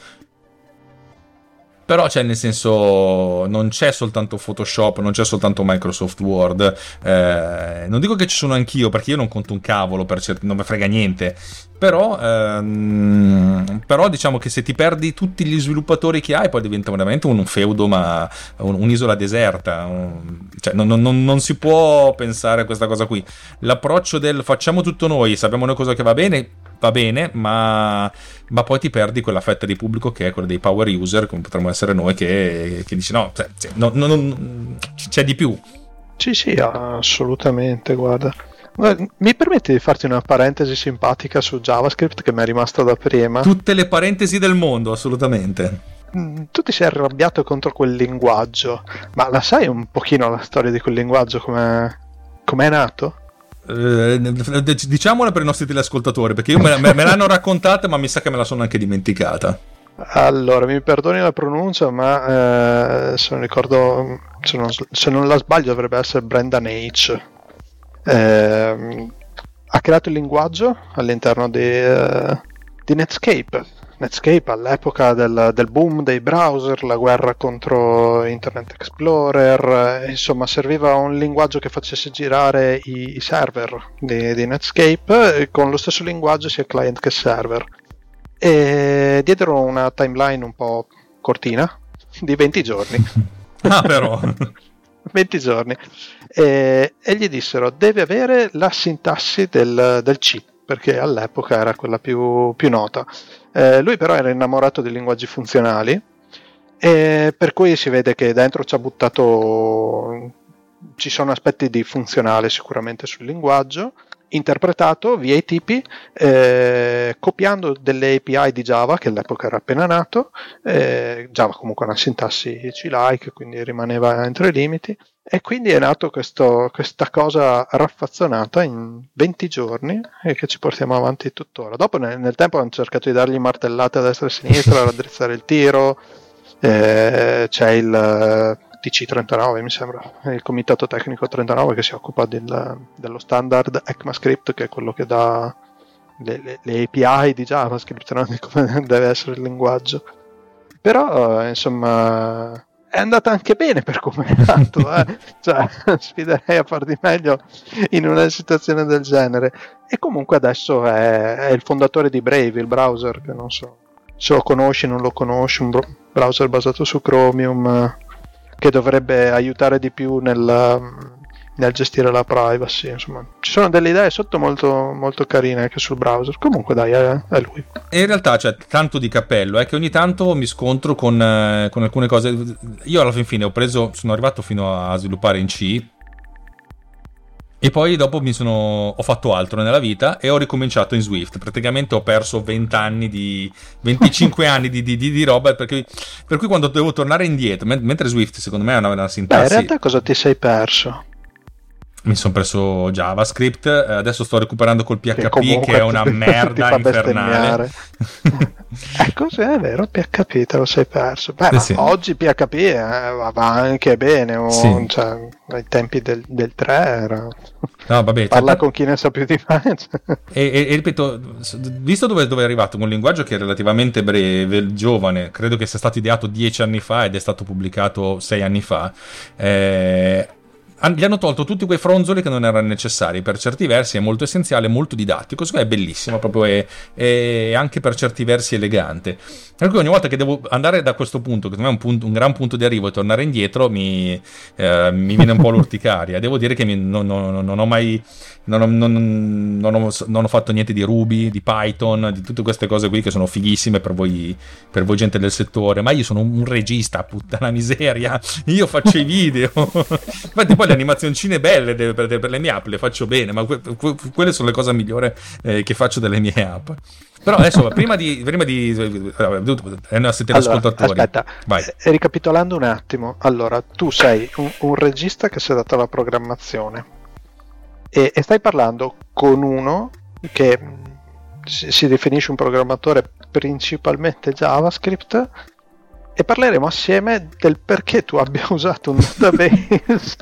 Però cioè nel senso non c'è soltanto Photoshop, non c'è soltanto Microsoft Word, eh, non dico che ci sono anch'io, perché io non conto un cavolo, per certi, non mi frega niente, però, ehm, però diciamo che se ti perdi tutti gli sviluppatori che hai, poi diventa veramente un feudo, ma un, un'isola deserta, un, cioè non, non, non si può pensare a questa cosa qui. L'approccio del facciamo tutto noi, sappiamo noi cosa che va bene, va bene, ma, ma poi ti perdi quella fetta di pubblico che è quella dei power user, come potremmo essere noi, che, che dici no, cioè, no, no, no, c'è di più. Sì, sì, assolutamente, guarda. Mi permetti di farti una parentesi simpatica su JavaScript che mi è rimasta da prima? Tutte le parentesi del mondo, assolutamente. Tu ti sei arrabbiato contro quel linguaggio, ma la sai un pochino la storia di quel linguaggio, com'è, com'è nato? Eh, diciamola per i nostri teleascoltatori, perché io me, me, me l'hanno raccontata, ma mi sa che me la sono anche dimenticata. Allora, mi perdoni la pronuncia, ma eh, se non ricordo, se non, se non la sbaglio, dovrebbe essere Brendan H. Eh, ha creato il linguaggio all'interno di, uh, di Netscape. Netscape all'epoca del, del boom dei browser, la guerra contro Internet Explorer, insomma serviva un linguaggio che facesse girare i, i server di, di Netscape con lo stesso linguaggio sia client che server. E diedero una timeline un po' cortina di venti giorni. Ah, però venti giorni e, e gli dissero devi avere la sintassi del, del C, perché all'epoca era quella più, più nota. Eh, lui però era innamorato di linguaggi funzionali, e per cui si vede che dentro ci ha buttato, ci sono aspetti di funzionale sicuramente sul linguaggio, interpretato via i tipi, eh, copiando delle A P I di Java che all'epoca era appena nato. eh, Java comunque ha una sintassi C-like, quindi rimaneva entro i limiti, e quindi è nato questo, questa cosa raffazzonata in venti giorni e che ci portiamo avanti tuttora. Dopo nel, nel tempo hanno cercato di dargli martellate a destra e a sinistra, raddrizzare il tiro. eh, c'è il T C trentanove, mi sembra, il comitato tecnico trentanove che si occupa del, dello standard ECMAScript, che è quello che dà le, le, le A P I di JavaScript, no? Di come deve essere il linguaggio. Però insomma è andata anche bene per come è nato, eh? Cioè, sfiderei a far di meglio in una situazione del genere. E comunque adesso è, è il fondatore di Brave, il browser, che non so se lo conosci, non lo conosci, un browser basato su Chromium, che dovrebbe aiutare di più nel, nel gestire la privacy. Insomma, ci sono delle idee sotto molto, molto carine anche sul browser. Comunque dai, è, è lui. E in realtà c'è tanto di cappello, è che ogni tanto mi scontro con, eh, con alcune cose. Io alla fin fine ho preso, sono arrivato fino a sviluppare in C, e poi dopo mi sono, ho fatto altro nella vita e ho ricominciato in Swift. Praticamente ho perso venti anni di venticinque anni di, di, di, di roba, perché, per cui quando devo tornare indietro, mentre Swift secondo me è una, una sintassi. Beh, in realtà cosa ti sei perso? Mi sono preso JavaScript, adesso sto recuperando col P H P che, che è una merda infernale. Ecco, sì, è vero, P H P te lo sei perso. Beh, Eh ma sì. oggi P H P eh, va va anche bene, o, Sì. cioè, ai tempi del, del tre era... No, vabbè, cioè, Parla te- con chi ne sa più di me. cioè. E, e- e ripeto, s- visto dove, dove è arrivato, con un linguaggio che è relativamente breve, giovane, credo che sia stato ideato dieci anni fa ed è stato pubblicato sei anni fa, eh, han- gli hanno tolto tutti quei fronzoli che non erano necessari. Per certi versi è molto essenziale, molto didattico, secondo me è bellissimo, proprio è, è anche per certi versi elegante. Per cui ogni volta che devo andare da questo punto, che secondo me è un, punto- un gran punto di arrivo, e tornare indietro, mi, eh, mi viene un po' l'urticaria. Devo dire che mi- non, non- non ho mai... Non ho, non- non ho- non ho fatto niente di Ruby, di Python, di tutte queste cose qui che sono fighissime per voi, per voi gente del settore, ma io sono un regista, puttana miseria, io faccio i video. Infatti poi le animazioncine belle de- per, per le mie app le faccio bene, ma que- que- quelle sono le cose migliori eh, che faccio delle mie app. Però adesso, prima di... Prima di eh, no, siete Allora, ascoltatori. aspetta, Vai. eh, ricapitolando un attimo, allora, tu sei un, un regista che si è dato alla programmazione e, e stai parlando con uno che mh, si, si definisce un programmatore principalmente JavaScript, e parleremo assieme del perché tu abbia usato un database.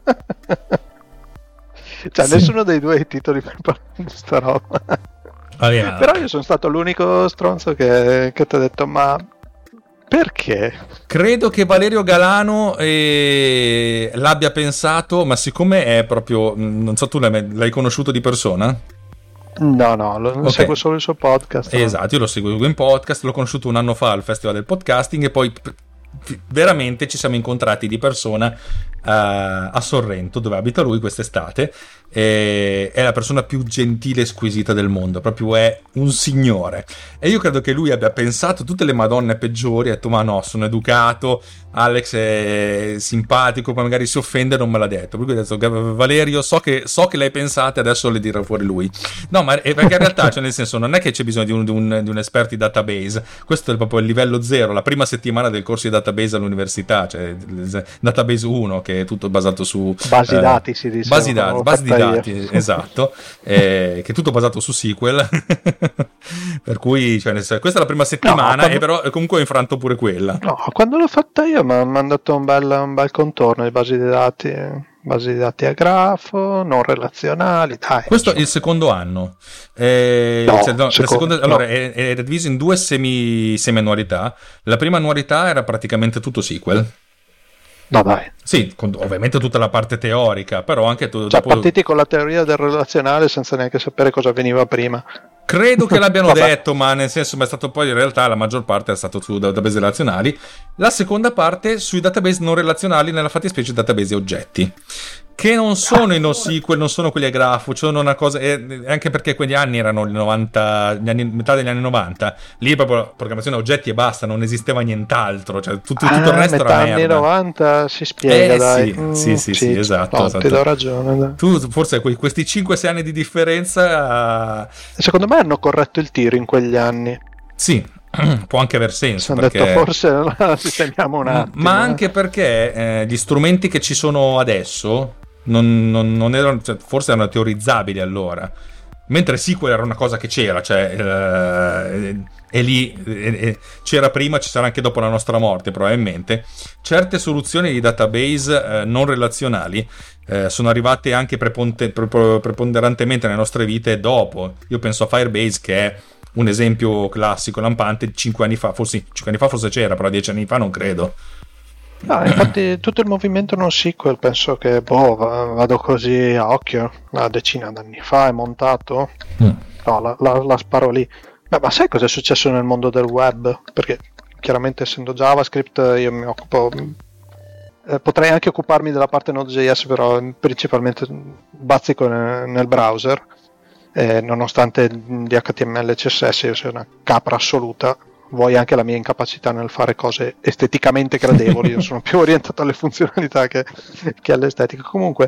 Cioè, Sì. nessuno dei due ha i titoli per parlare di sta roba. Ah, yeah. Però io sono stato l'unico stronzo che, che ti ha detto: ma perché? Credo che Valerio Galano eh, l'abbia pensato, ma siccome è proprio... Non so, tu l'hai, l'hai conosciuto di persona? No, no, lo, Ok. seguo solo il suo podcast. no? Esatto, io lo seguo in podcast, l'ho conosciuto un anno fa al Festival del Podcasting e poi p- f- veramente ci siamo incontrati di persona eh, a Sorrento, dove abita lui quest'estate. E è la persona più gentile e squisita del mondo, proprio è un signore. E io credo che lui abbia pensato tutte le madonne peggiori, ha detto ma no, sono educato, Alex è simpatico, poi magari si offende, non me l'ha detto. Per cui ho detto: Valerio, so che, so che l'hai pensata, adesso le dirà fuori lui. No, ma è perché in realtà, cioè nel senso, non è che c'è bisogno di un, di un, di un esperto di database, questo è proprio il livello zero, la prima settimana del corso di database all'università, cioè il database uno, che è tutto basato su Basi eh, dati si dice. basi dati, basi di dati, io. esatto, eh, che è tutto basato su S Q L. Per cui, cioè, nel senso, questa è la prima settimana, No, quando- e però comunque ho infranto pure quella. No, quando l'ho fatta io mi ha dato un bel, un bel contorno di basi di dati, basi di dati a grafo, non relazionali, dai. Questo è insomma. il secondo anno. Eh, No, cioè, no, la secondo- seconda- allora, no. è, è diviso in due semi, semi annualità. La prima annualità era praticamente tutto S Q L. No, dai. Sì, con, ovviamente tutta la parte teorica, però anche tu, Cioè, dopo- partiti con la teoria del relazionale senza neanche sapere cosa veniva prima. credo che l'abbiano Vabbè. detto, ma nel senso, ma è stato poi in realtà la maggior parte è stato su database relazionali. La seconda parte sui database non relazionali, nella fattispecie database oggetti, che non sono i NoSQL, non sono quelli a grafo, sono una cosa, eh, anche perché quegli anni erano i novanta, gli anni, metà degli anni novanta, lì proprio programmazione a oggetti e basta, non esisteva nient'altro, cioè tutto, tutto il Ah, resto metà era anni merda. novanta si spiega, Eh, dai. sì, Mm, sì, sì, sì, esatto, no, esatto. ti do ragione, dai. Tu forse que- questi cinque sei anni di differenza, Secondo me hanno corretto il tiro in quegli anni. sì, può anche aver senso, Hanno perché... detto forse la sistemiamo un attimo. ma eh. anche perché eh, gli strumenti che ci sono adesso non, non- non erano, cioè, forse erano teorizzabili allora, mentre S Q L era una cosa che c'era, cioè eh, è lì, eh, eh, c'era prima, ci sarà anche dopo la nostra morte probabilmente. Certe soluzioni di database eh, non relazionali eh, sono arrivate anche preponte- pre- preponderantemente nelle nostre vite dopo. Io penso a Firebase, che è un esempio classico, lampante. cinque anni fa, forse cinque anni fa forse c'era, però dieci anni fa non credo. No, infatti tutto il movimento NoSQL penso che boh, va- vado così a occhio, una decina d'anni fa è montato, Mm. no, la, la- la sparo lì. Beh, ma sai cosa è successo nel mondo del web? Perché chiaramente essendo JavaScript io mi occupo, eh, potrei anche occuparmi della parte Node.js, però principalmente bazzico nel, nel browser, eh, nonostante di H T M L e C S S io sia una capra assoluta. Vuoi anche la mia incapacità nel fare cose esteticamente gradevoli, io sono più orientato alle funzionalità che, che all'estetica. Comunque,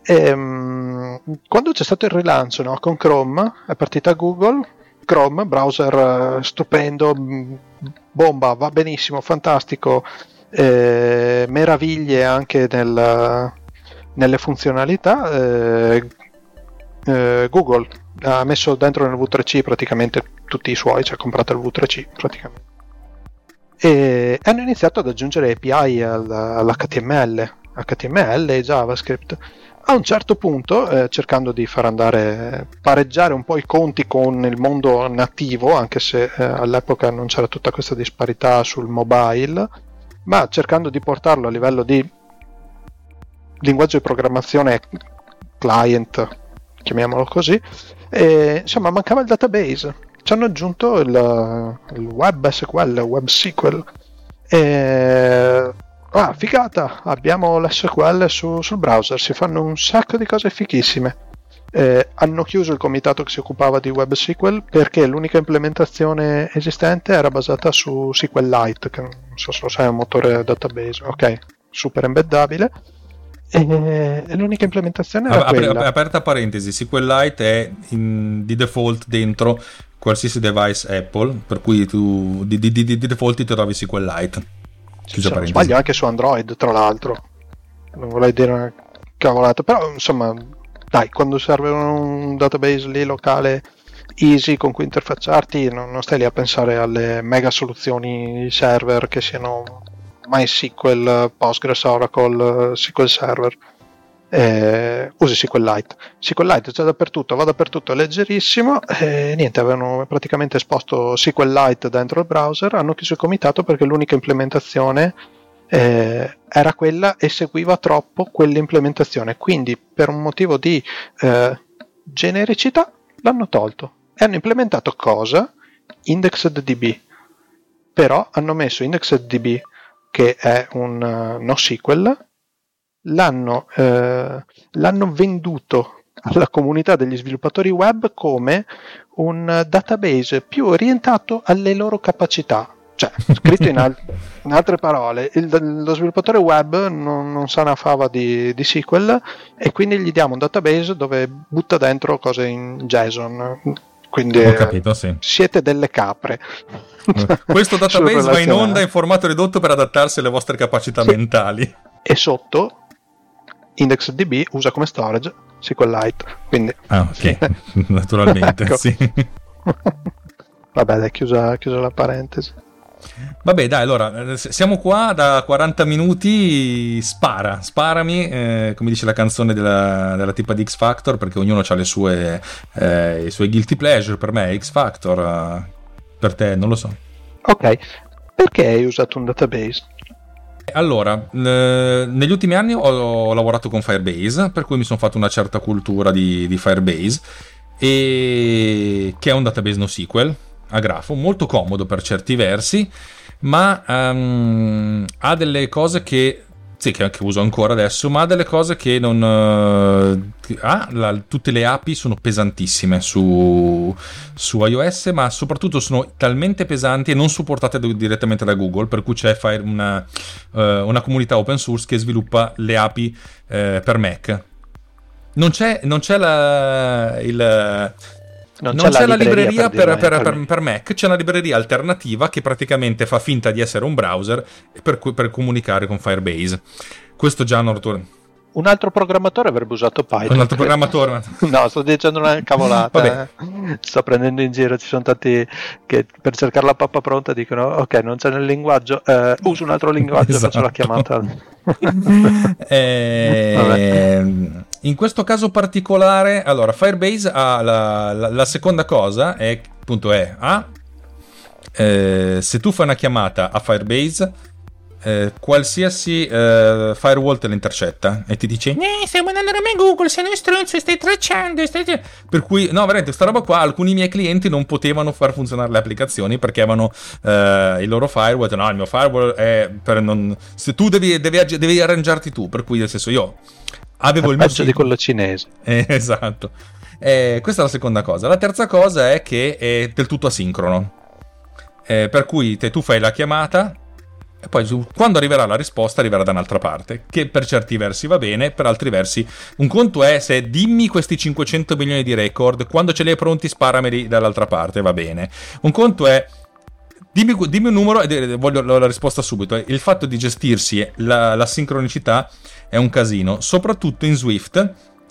ehm, quando c'è stato il rilancio, no, con Chrome, è partita Google, Chrome, browser eh, stupendo, mh, bomba, va benissimo, fantastico, eh, meraviglie anche nel, nelle funzionalità, eh, eh, Google ha messo dentro nel V tre C praticamente tutti i suoi, cioè ha comprato il V tre C praticamente. E hanno iniziato ad aggiungere A P I al, all'H T M L, H T M L e JavaScript. A un certo punto, eh, cercando di far andare, pareggiare un po' i conti con il mondo nativo, anche se eh, all'epoca non c'era tutta questa disparità sul mobile, ma cercando di portarlo a livello di linguaggio di programmazione client, chiamiamolo così, e, insomma mancava il database. Ci hanno aggiunto il, il web S Q L, web S Q L, e ah, figata, abbiamo l'S Q L su, sul browser, si fanno un sacco di cose fighissime. Eh, hanno chiuso il comitato che si occupava di web S Q L perché l'unica implementazione esistente era basata su SQLite, che non so se lo sai, è un motore database, ok, super embeddabile. E l'unica implementazione era Apri, quella. Aperta parentesi, SQLite è in, di default dentro qualsiasi device Apple, per cui tu di, di, di, di default ti trovi SQLite. Se non sbaglio anche su Android, tra l'altro, non vorrei dire una cavolata, però insomma dai, quando serve un database lì locale easy con cui interfacciarti, non, non stai lì a pensare alle mega soluzioni server che siano MySQL, Postgres, Oracle, S Q L Server. Eh, usi SQLite. SQLite c'è dappertutto, va dappertutto, è leggerissimo. E niente, avevano praticamente esposto SQLite dentro il browser, hanno chiuso il comitato perché l'unica implementazione eh, era quella e seguiva troppo quell'implementazione. Quindi, per un motivo di eh, genericità, l'hanno tolto e hanno implementato cosa? IndexedDB. Però hanno messo IndexedDB, che è un uh, NoSQL, l'hanno, eh, l'hanno venduto alla comunità degli sviluppatori web come un database più orientato alle loro capacità. Cioè, scritto in, al- in altre parole, il, lo sviluppatore web non, non sa una fava di, di S Q L e quindi gli diamo un database dove butta dentro cose in JSON. Quindi ho capito, sì. Siete delle capre. Questo database va in onda in formato ridotto per adattarsi alle vostre capacità sì. mentali. E sotto IndexedDB usa come storage SQLite. Quindi ah, ok, naturalmente, ecco. Sì. Vabbè, dai, chiusa, chiusa la parentesi. Vabbè, dai, allora, siamo qua da quaranta minuti, spara, sparami, eh, come dice la canzone della, della tipa di X Factor, perché ognuno ha le sue, eh, i suoi guilty pleasure. Per me X Factor, eh, per te non lo so. Ok, perché hai usato un database? Allora, eh, negli ultimi anni ho, ho lavorato con Firebase, per cui mi sono fatto una certa cultura di, di Firebase, e che è un database NoSQL a grafo, molto comodo per certi versi, ma um, ha delle cose che sì, che anche uso ancora adesso, ma ha delle cose che non uh, ah, la, tutte le A P I sono pesantissime su, su iOS, ma soprattutto sono talmente pesanti e non supportate d- direttamente da Google, per cui c'è Fire, una, uh, una comunità open source che sviluppa le A P I uh, per Mac. Non c'è, non c'è la il Non, non c'è, c'è la la libreria, libreria per, per, per, per, per Mac, c'è una libreria alternativa che praticamente fa finta di essere un browser per, per comunicare con Firebase. Questo già non ritorna. Un altro programmatore avrebbe usato Python. Un altro programmatore? No, sto dicendo una cavolata. Eh. Sto prendendo in giro. Ci sono tanti che per cercare la pappa pronta dicono: ok, non c'è nel linguaggio, eh, uso un altro linguaggio esatto. E faccio la chiamata. eh, in questo caso particolare, allora, Firebase ha la, la, la seconda cosa è appunto è a eh, se tu fai una chiamata a Firebase, Eh, qualsiasi eh, firewall te la intercetta e ti dice eh, stai mandando a me Google, sei uno stronzo, stai tracciando, stai... per cui no, veramente sta roba qua, alcuni miei clienti non potevano far funzionare le applicazioni perché avevano eh, il loro firewall. No, il mio firewall è per non, se tu devi, devi, devi arrangiarti tu, per cui nel senso io avevo il, il mio peggio di quello cinese. eh, esatto. Eh, questa è la seconda cosa. La terza cosa è che è del tutto asincrono, eh, per cui te tu fai la chiamata e poi quando arriverà la risposta arriverà da un'altra parte, che per certi versi va bene, per altri versi un conto è se dimmi questi cinquecento milioni di record, quando ce li hai pronti sparameli dall'altra parte, va bene. Un conto è dimmi, dimmi un numero e voglio la risposta subito. Il fatto di gestirsi la, la sincronicità è un casino, soprattutto in Swift,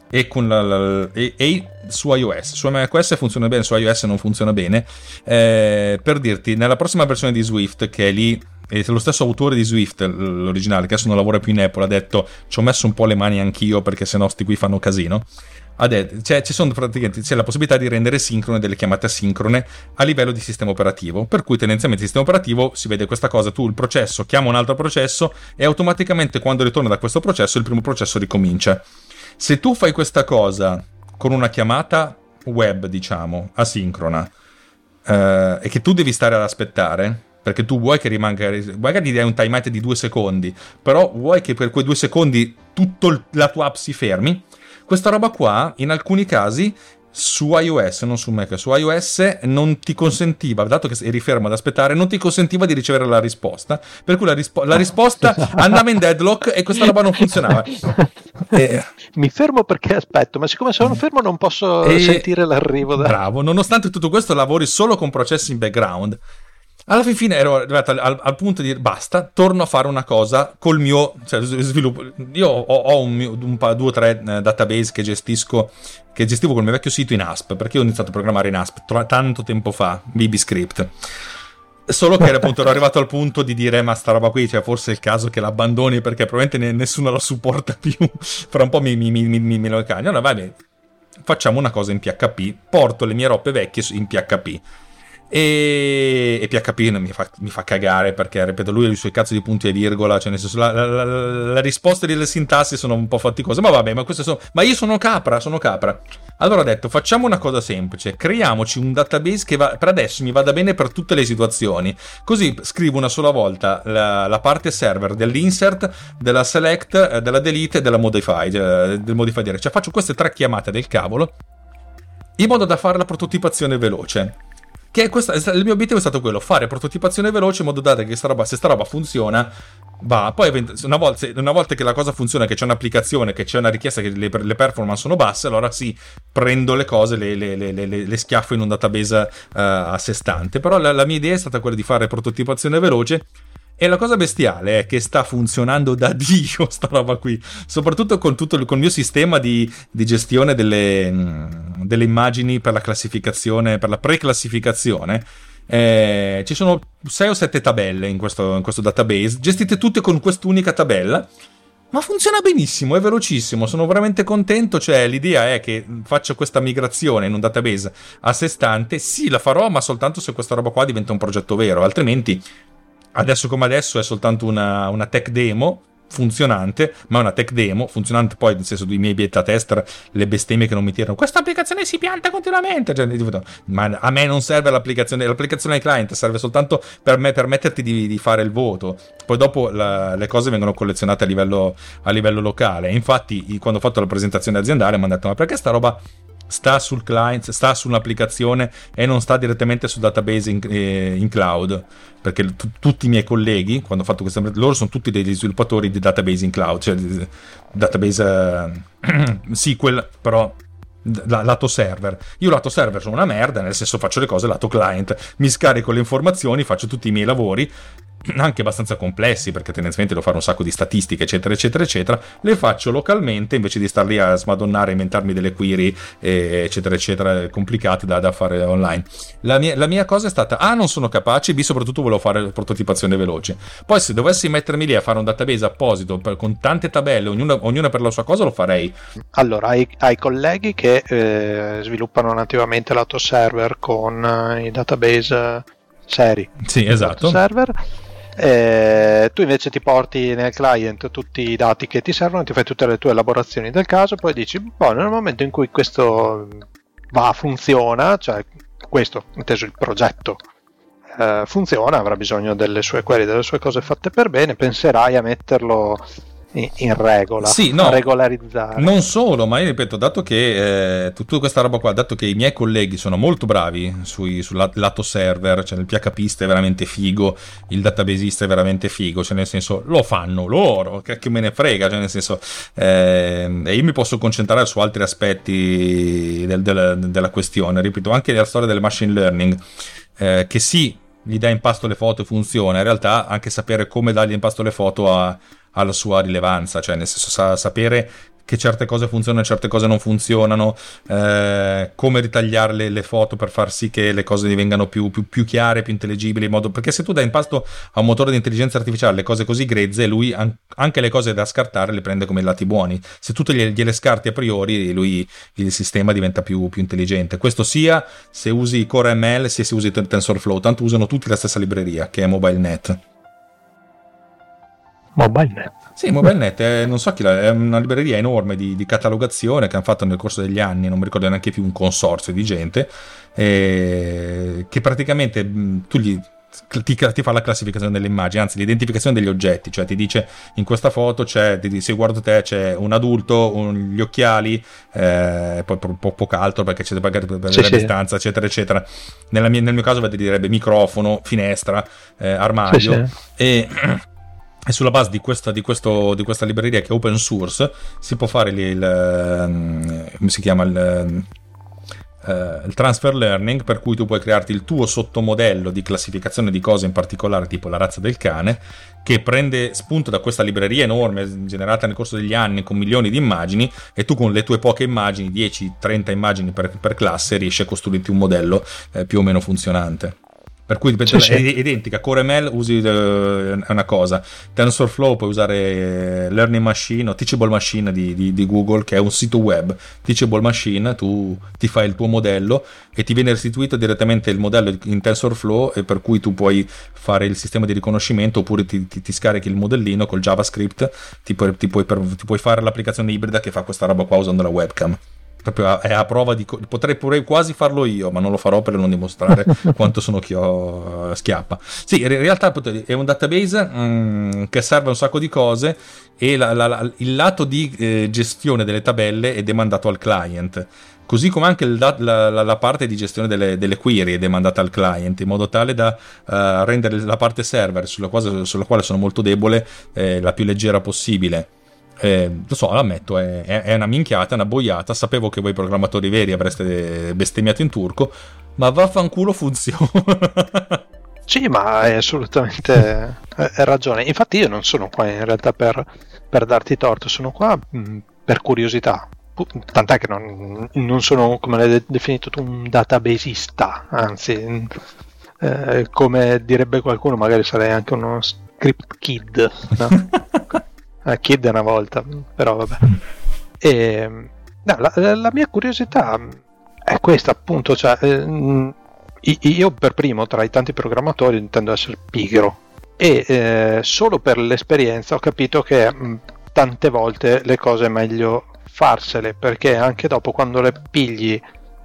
e, con la, la, e, e su iOS. Su macOS funziona bene, su iOS non funziona bene. Eh, per dirti, nella prossima versione di Swift, che è lì, e lo stesso autore di Swift, l'originale, che adesso non lavora più in Apple, ha detto ci ho messo un po' le mani anch'io perché sennò sti qui fanno casino. Ha detto, cioè, ci sono praticamente, c'è la possibilità di rendere sincrone delle chiamate asincrone a livello di sistema operativo, per cui tendenzialmente il sistema operativo si vede questa cosa, tu il processo chiama un altro processo e automaticamente quando ritorna da questo processo il primo processo ricomincia. Se tu fai questa cosa con una chiamata web, diciamo, asincrona, eh, e che tu devi stare ad aspettare, perché tu vuoi che rimanga, magari dai un timeout di due secondi, però vuoi che per quei due secondi tutta la tua app si fermi, questa roba qua in alcuni casi su iOS, non su Mac, su iOS non ti consentiva, dato che eri fermo ad aspettare, non ti consentiva di ricevere la risposta, per cui la, rispo- la risposta andava in deadlock e questa roba non funzionava. E... mi fermo perché aspetto, ma siccome sono fermo non posso e... sentire l'arrivo da... Bravo, nonostante tutto questo lavori solo con processi in background. Alla fin fine ero arrivato al, al, al punto di dire basta, torno a fare una cosa col mio, cioè, sviluppo. Io ho, ho un, mio, un pa, due o tre eh, database che gestisco, che gestivo col mio vecchio sito in A S P, perché io ho iniziato a programmare in A S P tra, tanto tempo fa, VBScript. Solo che appunto ero arrivato al punto di dire ma sta roba qui, cioè forse è il caso che l'abbandoni perché probabilmente ne, nessuno la supporta più. Fra un po' mi, mi, mi, mi, mi lo cagno. Allora va bene, facciamo una cosa in P H P, porto le mie robe vecchie in P H P. E, e P H P mi fa, mi fa cagare perché, ripeto, lui ha i suoi cazzo di punti e virgola, cioè nel senso la, la, la, la risposta delle sintassi sono un po' faticose, ma vabbè, ma queste sono, ma io sono capra, sono capra. Allora ho detto facciamo una cosa semplice, creiamoci un database che va, per adesso mi vada bene per tutte le situazioni, così scrivo una sola volta la, la parte server dell'insert, della select, della delete e della modify, cioè, del modify direct, cioè faccio queste tre chiamate del cavolo in modo da fare la prototipazione veloce. Che questa, il mio obiettivo è stato quello, fare prototipazione veloce in modo da che sta roba, se sta roba funziona, va. Poi una volta, una volta che la cosa funziona, che c'è un'applicazione, che c'è una richiesta, che le, le performance sono basse, allora sì, prendo le cose, le, le, le, le, le schiaffo in un database uh, a sé stante. Però la, la mia idea è stata quella di fare prototipazione veloce. E la cosa bestiale è che sta funzionando da Dio sta roba qui, soprattutto con tutto il, con il mio sistema di, di gestione delle, delle immagini per la classificazione, per la preclassificazione. Eh, ci sono sei o sette tabelle in questo, in questo database, gestite tutte con quest'unica tabella, ma funziona benissimo, è velocissimo, sono veramente contento. Cioè l'idea è che faccio questa migrazione in un database a sé stante, sì la farò, ma soltanto se questa roba qua diventa un progetto vero, altrimenti adesso come adesso è soltanto una, una tech demo funzionante, ma è una tech demo funzionante, poi nel senso dei miei beta tester, le bestemmie che non mi tirano, questa applicazione si pianta continuamente, cioè, ma a me non serve l'applicazione, l'applicazione ai client serve soltanto per me, permetterti di, di fare il voto, poi dopo la, le cose vengono collezionate a livello, a livello locale. Infatti quando ho fatto la presentazione aziendale mi hanno detto ma perché sta roba sta sul client, sta sull'applicazione e non sta direttamente sul database in, eh, in cloud, perché t- tutti i miei colleghi quando ho fatto questa, loro sono tutti degli sviluppatori di database in cloud, cioè database uh, S Q L però da, lato server. Io lato server sono una merda, nel senso faccio le cose lato client, mi scarico le informazioni, faccio tutti i miei lavori anche abbastanza complessi, perché tendenzialmente devo fare un sacco di statistiche eccetera eccetera eccetera, le faccio localmente invece di star lì a smadonnare, inventarmi delle query eh, eccetera eccetera complicate da, da fare online. La mia, la mia cosa è stata A, non sono capace, B, soprattutto volevo fare prototipazione veloce. Poi se dovessi mettermi lì a fare un database apposito per, con tante tabelle, ognuna, ognuna per la sua cosa, lo farei. Allora hai, hai colleghi che eh, sviluppano nativamente lato server con eh, i database seri, sì, esatto, server. Eh, tu invece ti porti nel client tutti i dati che ti servono, ti fai tutte le tue elaborazioni del caso, poi dici boh, nel momento in cui questo va, funziona, cioè questo inteso il progetto eh, funziona, avrà bisogno delle sue query, delle sue cose fatte per bene, penserai a metterlo in, in regola, sì, no, a regolarizzare. Non solo, ma io ripeto, dato che eh, tutta questa roba qua, dato che i miei colleghi sono molto bravi sui, sul lato server, cioè il P H Pista è veramente figo, il databasista è veramente figo, cioè nel senso lo fanno loro, che, che me ne frega, cioè nel senso eh, e io mi posso concentrare su altri aspetti del, del, della questione. Ripeto, anche la storia del machine learning, eh, che sì, gli dai in pasto le foto e funziona, in realtà anche sapere come dargli in pasto le foto ha, ha la sua rilevanza, cioè nel senso sa, sapere che certe cose funzionano e certe cose non funzionano, eh, come ritagliare le, le foto per far sì che le cose divengano più, più, più chiare, più intelligibili, in modo, perché se tu dai in pasto a un motore di intelligenza artificiale le cose così grezze, lui an- anche le cose da scartare le prende come i lati buoni. Se tu gliele, gliele scarti a priori, lui, il sistema diventa più, più intelligente. Questo sia se usi Core M L sia se usi TensorFlow, tanto usano tutti la stessa libreria, che è MobileNet. MobileNet? Sì, MobileNet è, non so chi la, è una libreria enorme di, di catalogazione che hanno fatto nel corso degli anni, non mi ricordo neanche più, un consorzio di gente, eh, che praticamente mh, tu gli Ti, ti fa la classificazione delle immagini, anzi l'identificazione degli oggetti, cioè ti dice in questa foto c'è, ti, se guardo te c'è un adulto, un, gli occhiali, eh, poi po, po, poco altro perché c'è da pagare per vedere sì, la distanza, sì. eccetera eccetera. Nella mia, nel mio caso ti direbbe microfono, finestra, eh, armadio, sì, sì. e E sulla base di questa, di, questo, di questa libreria che è open source si può fare il, il come si chiama il, Uh, il transfer learning, per cui tu puoi crearti il tuo sottomodello di classificazione di cose in particolare, tipo la razza del cane, che prende spunto da questa libreria enorme generata nel corso degli anni con milioni di immagini, e tu con le tue poche immagini, dieci trenta immagini per, per classe, riesci a costruirti un modello eh, più o meno funzionante. Per cui dipende, sì, è sì. identica. Core M L usi uh, una cosa, TensorFlow puoi usare uh, Learning Machine o Teachable Machine di, di, di Google, che è un sito web. Teachable Machine, tu ti fai il tuo modello e ti viene restituito direttamente il modello in TensorFlow, e per cui tu puoi fare il sistema di riconoscimento, oppure ti, ti, ti scarichi il modellino col JavaScript, ti puoi, ti, puoi per, ti puoi fare l'applicazione ibrida che fa questa roba qua usando la webcam. Proprio è a prova di, potrei pure quasi farlo io, ma non lo farò per non dimostrare quanto sono chio schiappa. Sì, in realtà è un database mh, che serve un sacco di cose, e la, la, la, il lato di eh, gestione delle tabelle è demandato al client, così come anche il, la, la, la parte di gestione delle, delle query è demandata al client, in modo tale da uh, rendere la parte server, sulla quale, sulla quale sono molto debole, eh, la più leggera possibile. Eh, lo so, l'ammetto, è, è una minchiata, è una boiata. Sapevo che voi programmatori veri avreste bestemmiato in turco, ma vaffanculo funziona. Sì, ma hai assolutamente hai ragione. Infatti io non sono qua in realtà per, per darti torto, sono qua mh, per curiosità. Tant'è che non, non sono, come l'hai definito tu, un databasista, anzi, eh, come direbbe qualcuno, magari sarei anche uno script kid, no? Uh, kid una volta, però vabbè. E, no, la, la mia curiosità è questa, appunto, cioè, eh, io per primo tra i tanti programmatori intendo essere pigro, e eh, solo per l'esperienza ho capito che mh, tante volte le cose è meglio farsele, perché anche dopo, quando le pigli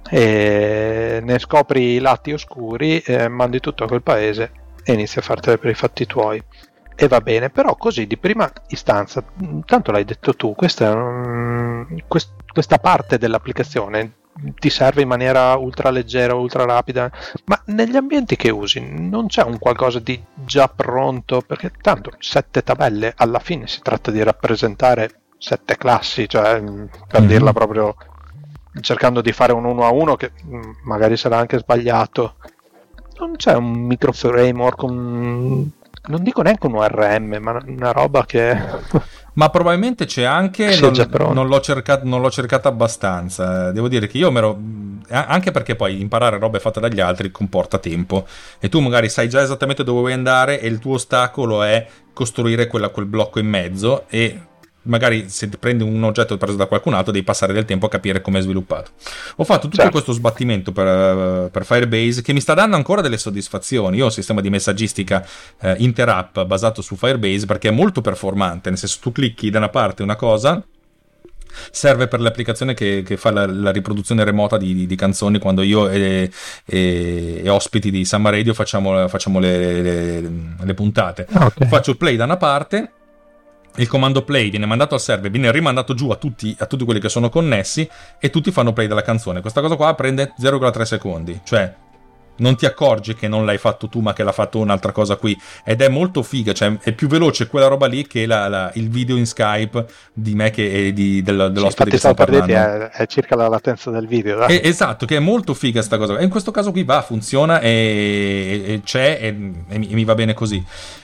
e ne scopri i lati oscuri, eh, mandi tutto a quel paese e inizi a fartele per i fatti tuoi. E va bene, però così di prima istanza, tanto l'hai detto tu, questa, um, quest, questa parte dell'applicazione ti serve in maniera ultra leggera, ultra rapida, ma negli ambienti che usi non c'è un qualcosa di già pronto? Perché tanto sette tabelle, alla fine si tratta di rappresentare sette classi, cioè per mm-hmm. dirla proprio, cercando di fare un uno a uno che magari sarà anche sbagliato. Non c'è un micro framework, un... non dico neanche un U R M, ma una roba che... Ma probabilmente c'è anche, non, non, l'ho cercato, non l'ho cercata abbastanza. Devo dire che io mi ero... Anche perché poi imparare robe fatte dagli altri comporta tempo. E tu magari sai già esattamente dove vuoi andare, e il tuo ostacolo è costruire quella, quel blocco in mezzo, e magari se prendi un oggetto preso da qualcun altro devi passare del tempo a capire come è sviluppato. Ho fatto tutto certo. questo sbattimento per, per Firebase, che mi sta dando ancora delle soddisfazioni. Io ho un sistema di messaggistica eh, inter-app basato su Firebase, perché è molto performante, nel senso, tu clicchi da una parte una cosa, serve per l'applicazione che, che fa la, la riproduzione remota di, di, di canzoni, quando io e, e, e ospiti di Summer Radio facciamo, facciamo le, le, le puntate. Okay. Faccio play da una parte, il comando play viene mandato al server, viene rimandato giù a tutti, a tutti quelli che sono connessi, e tutti fanno play della canzone. Questa cosa qua prende zero virgola tre secondi, cioè non ti accorgi che non l'hai fatto tu, ma che l'ha fatto un'altra cosa qui, ed è molto figa, cioè è più veloce quella roba lì che la, la, il video in Skype di me che, e di, del, dell'ospite che sta parlando. È, è circa la latenza del video, dai. È, esatto, che è molto figa sta cosa, e in questo caso qui va, funziona, e, e c'è, e, e mi va bene così.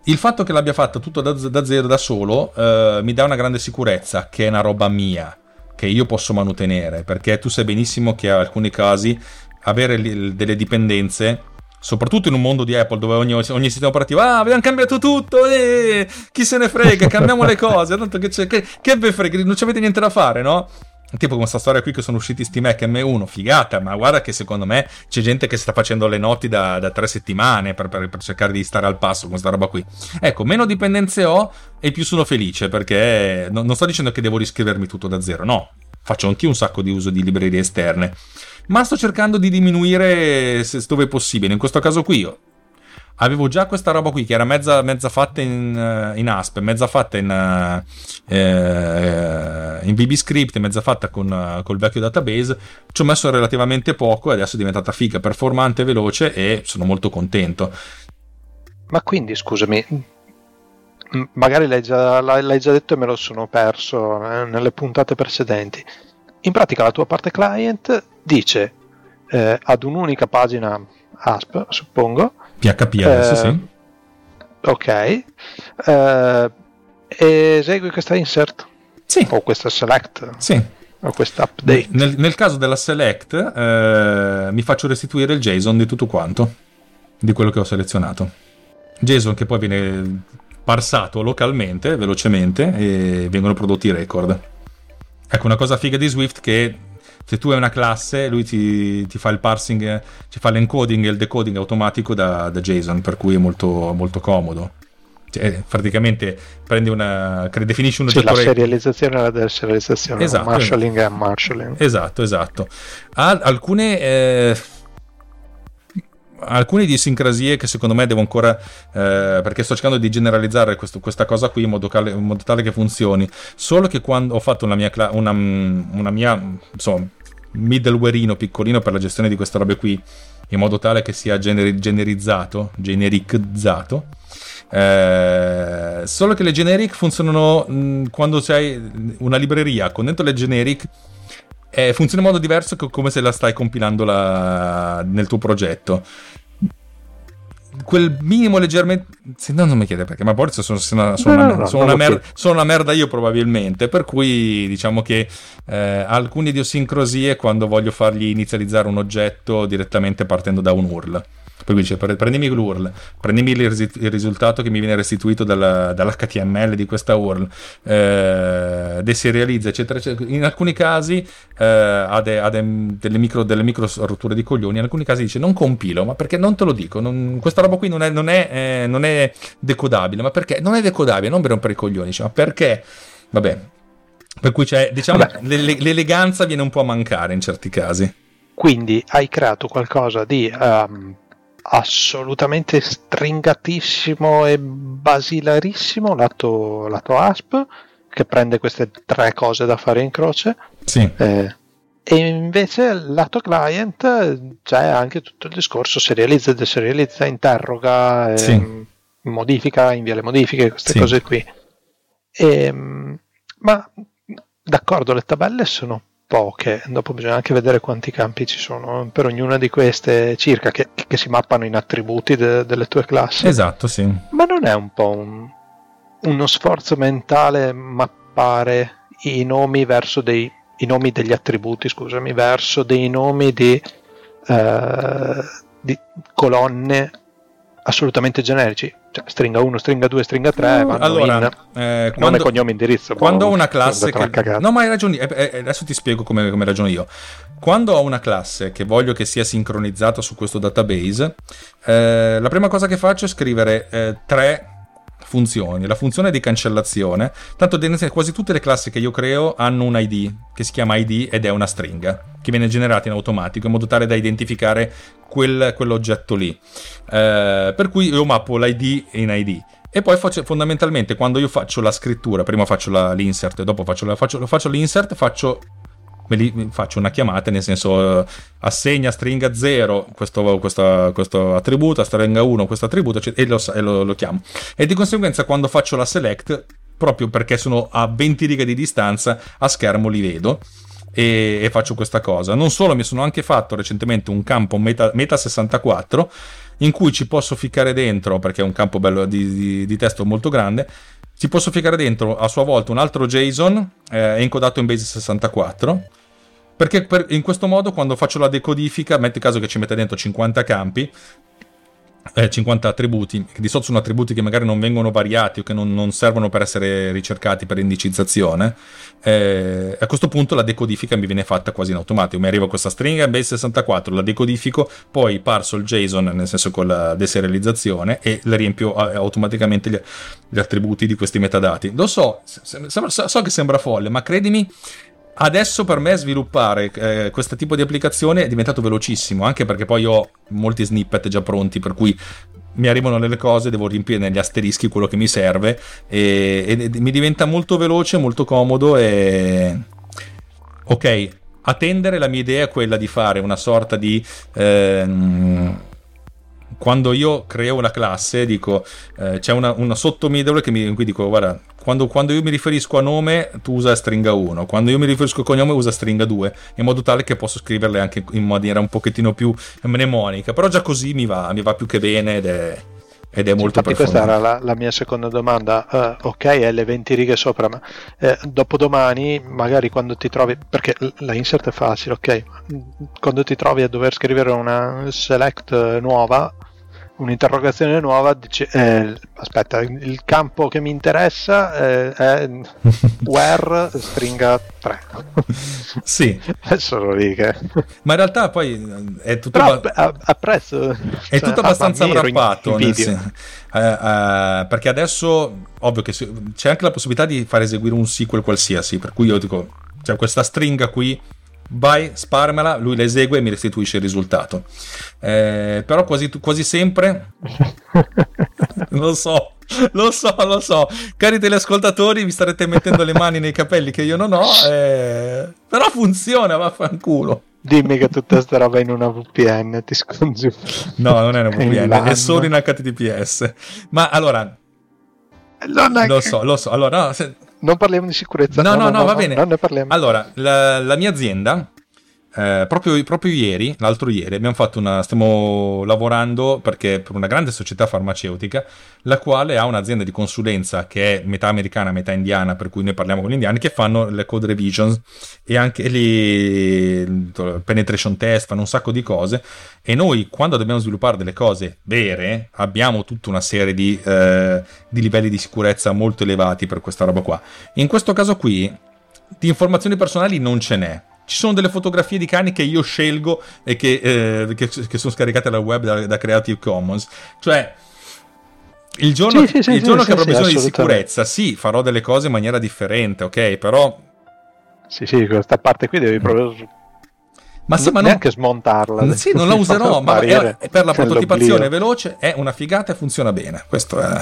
il fatto che l'abbia fatto tutto da, da zero da solo eh, mi dà una grande sicurezza che è una roba mia, che io posso mantenere, perché tu sai benissimo che in alcuni casi avere li, delle dipendenze, soprattutto in un mondo di Apple dove ogni, ogni sistema operativo, ah, abbiamo cambiato tutto, eh, chi se ne frega, cambiamo le cose, tanto che, c'è, che, che ve frega, non c'avete niente da fare, no? Tipo come questa storia qui che sono usciti sti Mac M uno, figata, ma guarda che secondo me c'è gente che si sta facendo le noti da, da tre settimane per, per, per cercare di stare al passo con questa roba qui. Ecco, meno dipendenze ho e più sono felice, perché non, non sto dicendo che devo riscrivermi tutto da zero, no, faccio anch'io un sacco di uso di librerie esterne, ma sto cercando di diminuire se, dove è possibile. In questo caso qui io avevo già questa roba qui che era mezza, mezza fatta in, in A S P, mezza fatta in, eh, in V B Script, mezza fatta con col vecchio database. Ci ho messo relativamente poco e adesso è diventata figa, performante, veloce e sono molto contento. Ma quindi, scusami, magari l'hai già, l'hai già detto e me lo sono perso eh, nelle puntate precedenti. In pratica la tua parte client dice eh, ad un'unica pagina A S P, suppongo, P H P adesso, eh, sì. Ok. Eh, esegui questa insert? Sì. O questa select? Sì. O questa update? Nel, nel caso della select eh, mi faccio restituire il JSON di tutto quanto, di quello che ho selezionato. JSON che poi viene parsato localmente, velocemente, e vengono prodotti i record. Ecco, una cosa figa di Swift che se tu hai una classe, lui ti, ti fa il parsing, ci fa l'encoding e il decoding automatico da, da JSON, per cui è molto, molto comodo. Cioè, praticamente prendi una, definisci un oggetto. Sì, la record. serializzazione è la serializzazione, esatto, marshalling e unmarshalling. Esatto, esatto. Ha alcune eh, alcune idiosincrasie che secondo me devo ancora eh, perché sto cercando di generalizzare questo, questa cosa qui in modo, cal- in modo tale che funzioni. Solo che quando ho fatto una mia cla- una, una mia insomma middlewareino piccolino per la gestione di queste robe qui, in modo tale che sia gener- generizzato, genericizzato. Eh, solo che le generic funzionano mh, quando c'hai una libreria con dentro le generic, eh, funziona in modo diverso che come se la stai compilando la, nel tuo progetto. Quel minimo leggermente, se no non mi chiede perché, ma poi sono, sono, sono, no, una, no, no, sono, una merda, sono una merda io probabilmente, per cui diciamo che eh, alcune idiosincrasie quando voglio fargli inizializzare un oggetto direttamente partendo da un U R L. Per cui dice, prendimi l'U R L, prendimi il, ris- il risultato che mi viene restituito dalla, dall'H T M L di questa U R L, eh, deserializza, eccetera, eccetera. In alcuni casi eh, ha, de, ha de, delle, micro, delle micro rotture di coglioni, in alcuni casi dice non compilo, ma perché non te lo dico, non, questa roba qui non è, non, è, eh, non è decodabile, ma perché? Non è decodabile, non mi rompere i coglioni, dice, ma perché? Vabbè, per cui c'è, diciamo, l- l'eleganza viene un po' a mancare in certi casi. Quindi hai creato qualcosa di... Um... assolutamente stringatissimo e basilarissimo lato, lato A S P, che prende queste tre cose da fare in croce, sì. eh, e invece lato client c'è anche tutto il discorso serializza, deserializza, interroga, eh, sì. modifica, invia le modifiche, queste sì. cose qui. E, ma d'accordo, le tabelle sono poche, dopo bisogna anche vedere quanti campi ci sono per ognuna di queste circa che, che si mappano in attributi de, delle tue classi. Esatto, sì. Ma non è un po' un, uno sforzo mentale mappare i nomi verso dei i nomi degli attributi, scusami, verso dei nomi di, eh, di colonne assolutamente generici, cioè stringa uno, stringa due, stringa tre, vanno allora, in eh, nome, quando, cognome, indirizzo. Quando boh, ho una classe che... no, ma hai ragione, eh, eh, adesso ti spiego come, come ragiono io. Quando ho una classe che voglio che sia sincronizzata su questo database, eh, la prima cosa che faccio è scrivere eh, tre funzioni. La funzione di cancellazione, tanto quasi tutte le classi che io creo hanno un I D che si chiama I D ed è una stringa che viene generata in automatico in modo tale da identificare quel, quell'oggetto lì, eh, per cui io mappo l'I D in I D e poi faccio, fondamentalmente quando io faccio la scrittura, prima faccio la, l'insert e dopo faccio, la, faccio, faccio l'insert, faccio faccio una chiamata, nel senso assegna stringa zero questo, questo, questo attributo, a stringa uno questo attributo, e, lo, e lo, lo chiamo, e di conseguenza quando faccio la select, proprio perché sono a venti righe di distanza, a schermo li vedo e, e faccio questa cosa. Non solo, mi sono anche fatto recentemente un campo meta, meta sessantaquattro in cui ci posso ficcare dentro, perché è un campo bello di, di, di testo molto grande, ci posso ficcare dentro a sua volta un altro JSON eh, encodato in Base sessantaquattro, perché per, in questo modo quando faccio la decodifica, metti caso che ci metta dentro cinquanta campi, Eh, cinquanta attributi, che di solito sono attributi che magari non vengono variati o che non, non servono per essere ricercati per indicizzazione, eh, a questo punto la decodifica mi viene fatta quasi in automatico. Mi arriva questa stringa in base sessantaquattro, la decodifico, poi parso il JSON, nel senso con la deserializzazione, e le riempio automaticamente gli, gli attributi di questi metadati. Lo so, so, so che sembra folle, ma credimi, adesso per me sviluppare eh, questo tipo di applicazione è diventato velocissimo, anche perché poi ho molti snippet già pronti, per cui mi arrivano le cose, devo riempire negli asterischi quello che mi serve, e, e mi diventa molto veloce, molto comodo. E ok, a tendere la mia idea è quella di fare una sorta di ehm, quando io creo una classe, dico eh, c'è una, una sottomiddle che mi, in cui dico guarda, quando, quando io mi riferisco a nome tu usa stringa uno, quando io mi riferisco a cognome usa stringa due, in modo tale che posso scriverle anche in maniera un pochettino più mnemonica, però già così mi va, mi va più che bene, ed è, ed è molto infatti questa era la, la mia seconda domanda. Uh, ok, è le venti righe sopra, ma eh, dopodomani magari quando ti trovi, perché la insert è facile, ok, quando ti trovi a dover scrivere una select nuova, un'interrogazione nuova, dice eh, aspetta, il campo che mi interessa eh, è where stringa tre. Sì, è solo lì che... ma in realtà poi è tutto Però, ba- apprezzo, è tutto cioè, abbastanza ah, wrappato, in nel video. sen- eh, eh, perché adesso ovvio che si- c'è anche la possibilità di far eseguire un S Q L qualsiasi, per cui io dico c'è questa stringa qui, vai, sparmela, lui la esegue e mi restituisce il risultato. Eh, però quasi, quasi sempre lo so, lo so, lo so, cari teleascoltatori, vi starete mettendo le mani nei capelli che io non ho, eh, però funziona, vaffanculo. Dimmi che tutta sta roba in una V P N, ti scongiuro. No, non è una V P N, In è solo in H T T P S. Ma allora, non è lo che... so, lo so, allora no, se... non parliamo di sicurezza. No, no, no, no, va bene. Non ne parliamo. Allora, la, la mia azienda, eh, proprio, proprio ieri, l'altro ieri, abbiamo fatto una, stiamo lavorando perché per una grande società farmaceutica, la quale ha un'azienda di consulenza che è metà americana, metà indiana, per cui noi parliamo con gli indiani, che fanno le code revisions e anche le penetration test, fanno un sacco di cose, e noi quando dobbiamo sviluppare delle cose vere abbiamo tutta una serie di, eh, di livelli di sicurezza molto elevati per questa roba qua. In questo caso qui di informazioni personali non ce n'è. Ci sono delle fotografie di cani che io scelgo e che, eh, che, che sono scaricate dal web da, da Creative Commons. Cioè, il giorno, sì, sì, sì, il giorno sì, che avrò sì, bisogno sì, di sicurezza, sì, farò delle cose in maniera differente, ok? Però... Sì, sì, questa parte qui devi proprio... Ma sì, ma non... neanche smontarla. Sì, non la userò, ma è, è per la prototipazione veloce è una figata e funziona bene. Questo è...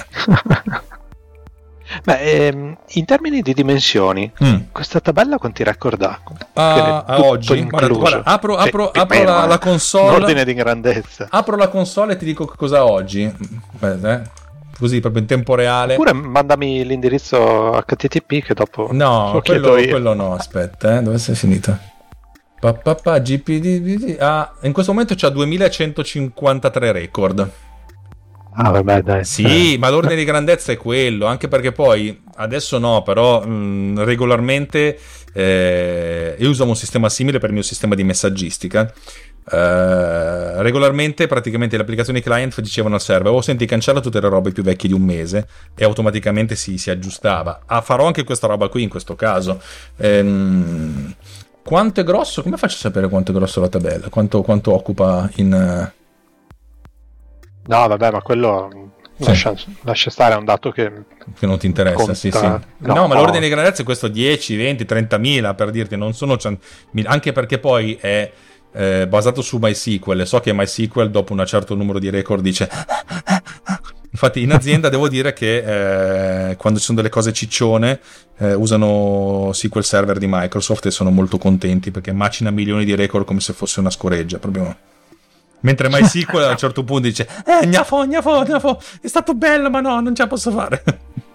Beh, ehm, in termini di dimensioni, mm. questa tabella quanti record ha? A, a oggi, guarda, guarda, apro, apro, cioè, apro la, la console. Ordine di grandezza. Apro la console e ti dico cosa ha oggi. Beh, eh, così proprio in tempo reale. Oppure mandami l'indirizzo H T T P che dopo. No, quello, quello no. Aspetta, eh, dove sei finito? Pa, pa, pa, G P D. Ah, in questo momento c'ha duemilacentocinquantatré record. Ah, vabbè, dai. Sì, eh. ma l'ordine di grandezza è quello, anche perché poi, adesso no, però mh, regolarmente eh, io usavo un sistema simile per il mio sistema di messaggistica. Eh, regolarmente praticamente le applicazioni client dicevano al server: oh senti, cancella tutte le robe più vecchie di un mese, e automaticamente si, si aggiustava. Ah, farò anche questa roba qui in questo caso. Ehm, quanto è grosso? Come faccio a sapere quanto è grosso la tabella? Quanto, quanto occupa in... No, vabbè, ma quello sì. lascia, lascia stare, è un dato che, che non ti interessa. Conta... Sì, sì. No, no, ma l'ordine di grandezza è questo: dieci, venti, trentamila, per dirti, non sono cent... anche perché poi è eh, basato su MySQL, e so che MySQL dopo un certo numero di record dice... Infatti in azienda devo dire che eh, quando ci sono delle cose ciccione eh, usano S Q L Server di Microsoft e sono molto contenti perché macina milioni di record come se fosse una scoreggia proprio. Mentre MySQL a un certo punto dice eh gnafo gnafo gnafo, è stato bello ma no, non ce la posso fare.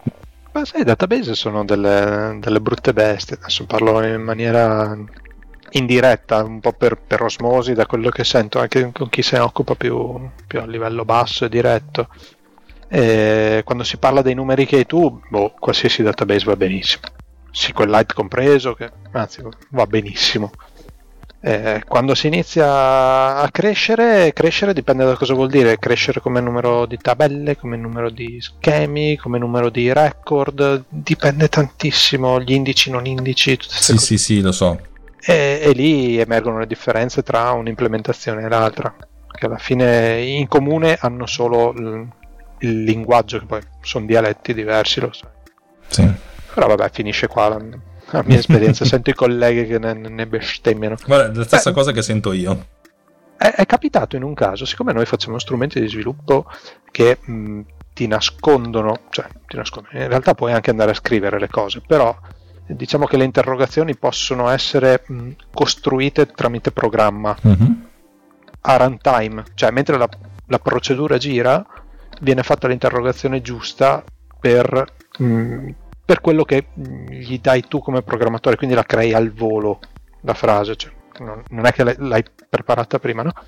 Ma sai, i database sono delle, delle brutte bestie, adesso parlo in maniera in diretta, un po' per, per osmosi, da quello che sento anche con chi se ne occupa più, più a livello basso e diretto. E quando si parla dei numeri che hai tu, boh, qualsiasi database va benissimo, SQLite compreso, che anzi va benissimo. Eh, quando si inizia a crescere, crescere dipende da cosa vuol dire, crescere come numero di tabelle, come numero di schemi, come numero di record, dipende tantissimo, gli indici, non indici, tutte queste sì cose. sì sì lo so. E, e lì emergono le differenze tra un'implementazione e l'altra, che alla fine in comune hanno solo il, il linguaggio, che poi sono dialetti diversi, lo so. Sì. Però vabbè, finisce qua la, la mia esperienza. Sento i colleghi che ne, ne bestemmiano. Guarda, la stessa Beh, cosa che sento io. È, è capitato in un caso, siccome noi facciamo strumenti di sviluppo che mh, ti nascondono, cioè ti nascondono, in realtà puoi anche andare a scrivere le cose, però diciamo che le interrogazioni possono essere mh, costruite tramite programma Mm-hmm. a runtime, cioè mentre la, la procedura gira viene fatta l'interrogazione giusta per, mh, per quello che gli dai tu come programmatore, quindi la crei al volo la frase, cioè, non, non è che l'hai, l'hai preparata prima, no?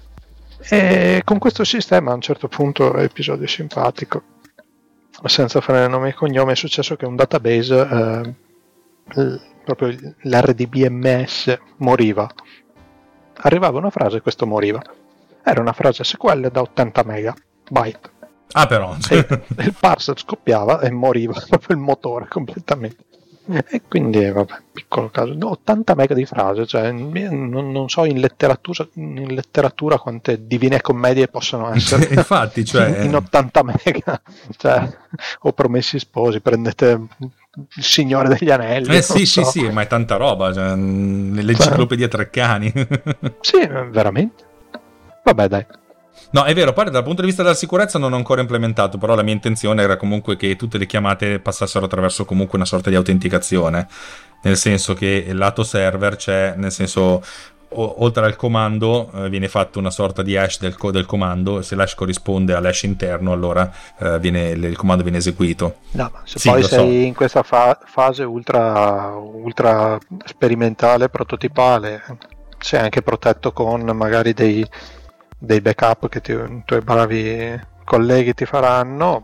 E con questo sistema a un certo punto, episodio simpatico, senza fare nome e cognome, è successo che un database eh, proprio l'R D B M S moriva, arrivava una frase e questo moriva, era una frase S Q L da ottanta megabyte, Ah però e il parser scoppiava e moriva proprio il motore completamente, e quindi vabbè, piccolo caso, no, ottanta mega di frase, cioè non, non so in letteratura, in letteratura quante divine commedie possono essere infatti, cioè in, in ottanta mega, cioè o Promessi Sposi, prendete Il Signore degli Anelli, eh sì so. sì sì, ma è tanta roba, cioè, l'enciclopedia Treccani. Sì, veramente. Vabbè, dai. No, è vero, poi dal punto di vista della sicurezza non ho ancora implementato, però la mia intenzione era comunque che tutte le chiamate passassero attraverso comunque una sorta di autenticazione, nel senso che il lato server c'è, nel senso o- oltre al comando eh, viene fatto una sorta di hash del, co- del comando, se l'hash corrisponde all'hash interno allora eh, viene, il, il comando viene eseguito. No, ma se Sì, poi lo sei so. in questa fa- fase ultra, ultra sperimentale, prototipale, sei anche protetto con magari dei, dei backup che ti, i tuoi bravi colleghi ti faranno,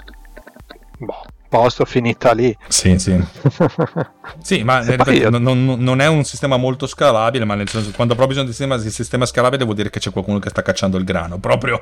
boh, posto finita lì. Sì, sì. Sì, ma E poi ripeto, io- non, non- non è un sistema molto scalabile, ma nel senso, quando proprio bisogna di sistema, di sistema scalabile vuol dire che c'è qualcuno che sta cacciando il grano, proprio.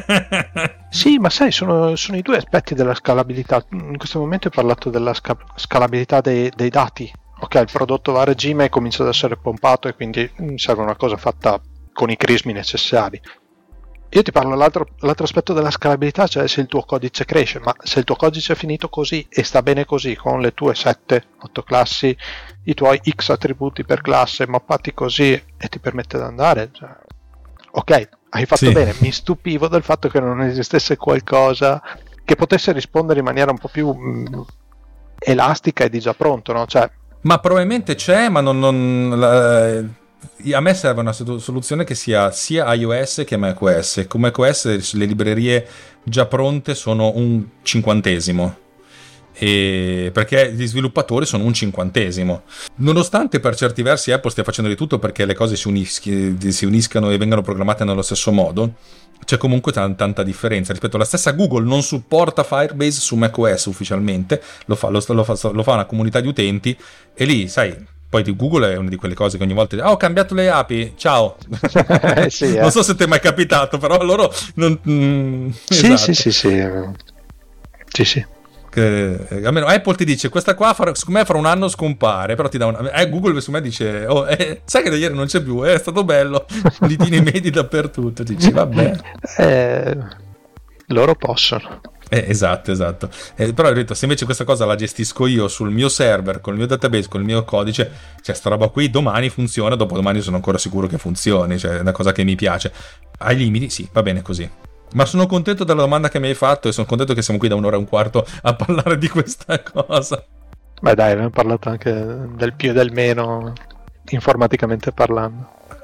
Sì, ma sai, sono, sono i due aspetti della scalabilità. In questo momento ho parlato della sca- scalabilità dei, dei dati. Ok, il prodotto va a regime e comincia ad essere pompato e quindi mm, serve una cosa fatta con i crismi necessari. Io ti parlo l'altro, l'altro aspetto della scalabilità, cioè se il tuo codice cresce, ma se il tuo codice è finito così e sta bene così, con le tue sette otto classi, i tuoi X attributi per classe mappati così e ti permette di andare, cioè, ok, hai fatto Sì. bene. Mi stupivo del fatto che non esistesse qualcosa che potesse rispondere in maniera un po' più mh, elastica e di già pronto, no? Cioè, Ma probabilmente c'è, ma non, non- la- a me serve una sol- soluzione che sia sia iOS che macOS. Con macOS le librerie già pronte sono un cinquantesimo. E perché gli sviluppatori sono un cinquantesimo, nonostante per certi versi Apple stia facendo di tutto perché le cose si, unischi, si uniscano e vengano programmate nello stesso modo, c'è comunque t- tanta differenza rispetto alla stessa Google. Non supporta Firebase su macOS ufficialmente, lo fa, lo, lo fa, lo fa una comunità di utenti, e lì sai, poi di Google è una di quelle cose che ogni volta ah, ho cambiato le api, ciao. eh, sì, eh. Non so se ti è mai capitato, però loro non, mm, sì, esatto. sì, sì, sì, sì, sì. Che, eh, almeno Apple ti dice questa qua farà, secondo me fra un anno scompare, però ti dà una, eh, Google secondo me dice oh, eh, sai che da ieri non c'è più, eh, è stato bello, litini medi dappertutto, dici vabbè, Eh, loro possono. eh, esatto esatto eh, però ho detto, se invece questa cosa la gestisco io sul mio server con il mio database, con il mio codice, cioè sta roba qui domani funziona, dopodomani sono ancora sicuro che funzioni, cioè è una cosa che mi piace. Ai limiti sì, va bene così. Ma sono contento della domanda che mi hai fatto e sono contento che siamo qui da un'ora e un quarto a parlare di questa cosa. Beh dai, abbiamo parlato anche del più e del meno informaticamente parlando.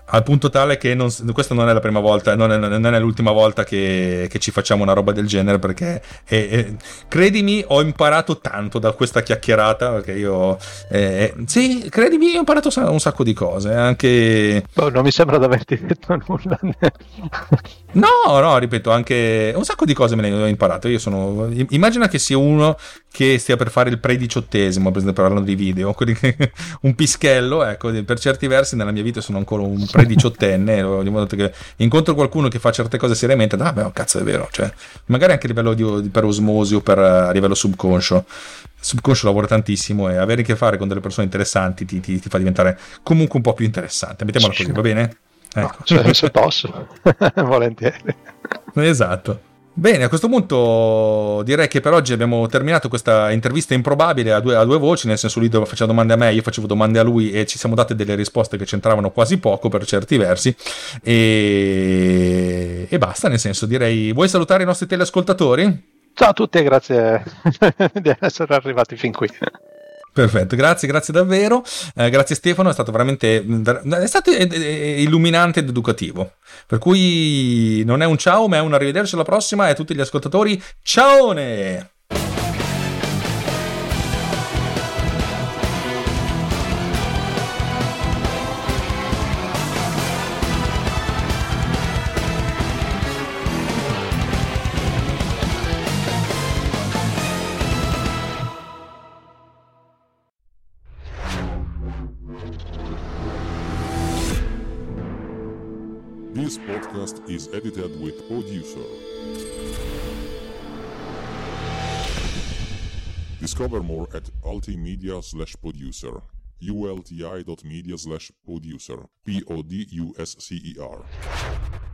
al punto tale che non, questa non è la prima volta, non è, non è l'ultima volta che, che ci facciamo una roba del genere, perché è, è, credimi, ho imparato tanto da questa chiacchierata, perché io eh, sì, credimi, ho imparato un sacco di cose, anche oh, non mi sembra di averti detto nulla. no, no, ripeto, anche un sacco di cose me ne ho imparato. Io sono, immagina che sia uno che stia per fare il prediciottesimo, per esempio parlando di video, un pischello, ecco, per certi versi nella mia vita sono ancora un prediciottenne, di modo che incontro qualcuno che fa certe cose seriamente, ah beh, oh, cazzo è vero, cioè, magari anche a livello di, per osmosi o per a livello subconscio. Subconscio lavora tantissimo e avere a che fare con delle persone interessanti ti, ti, ti fa diventare comunque un po' più interessante. Mettiamola così, va bene? Ecco. No, cioè, se posso, volentieri. Esatto. Bene, a questo punto direi che per oggi abbiamo terminato questa intervista improbabile a due, a due voci, nel senso lui faceva domande a me, io facevo domande a lui e ci siamo date delle risposte che c'entravano quasi poco per certi versi e, e basta, nel senso direi, vuoi salutare i nostri teleascoltatori? Ciao a tutti e grazie di essere arrivati fin qui. Perfetto, grazie, grazie davvero, eh, grazie Stefano, è stato veramente è stato illuminante ed educativo, per cui non è un ciao ma è un arrivederci alla prossima e a tutti gli ascoltatori, ciaone! This podcast is edited with Producer. Discover more at ultimedia slash producer. ulti dot media slash producer. P O D U S C E R.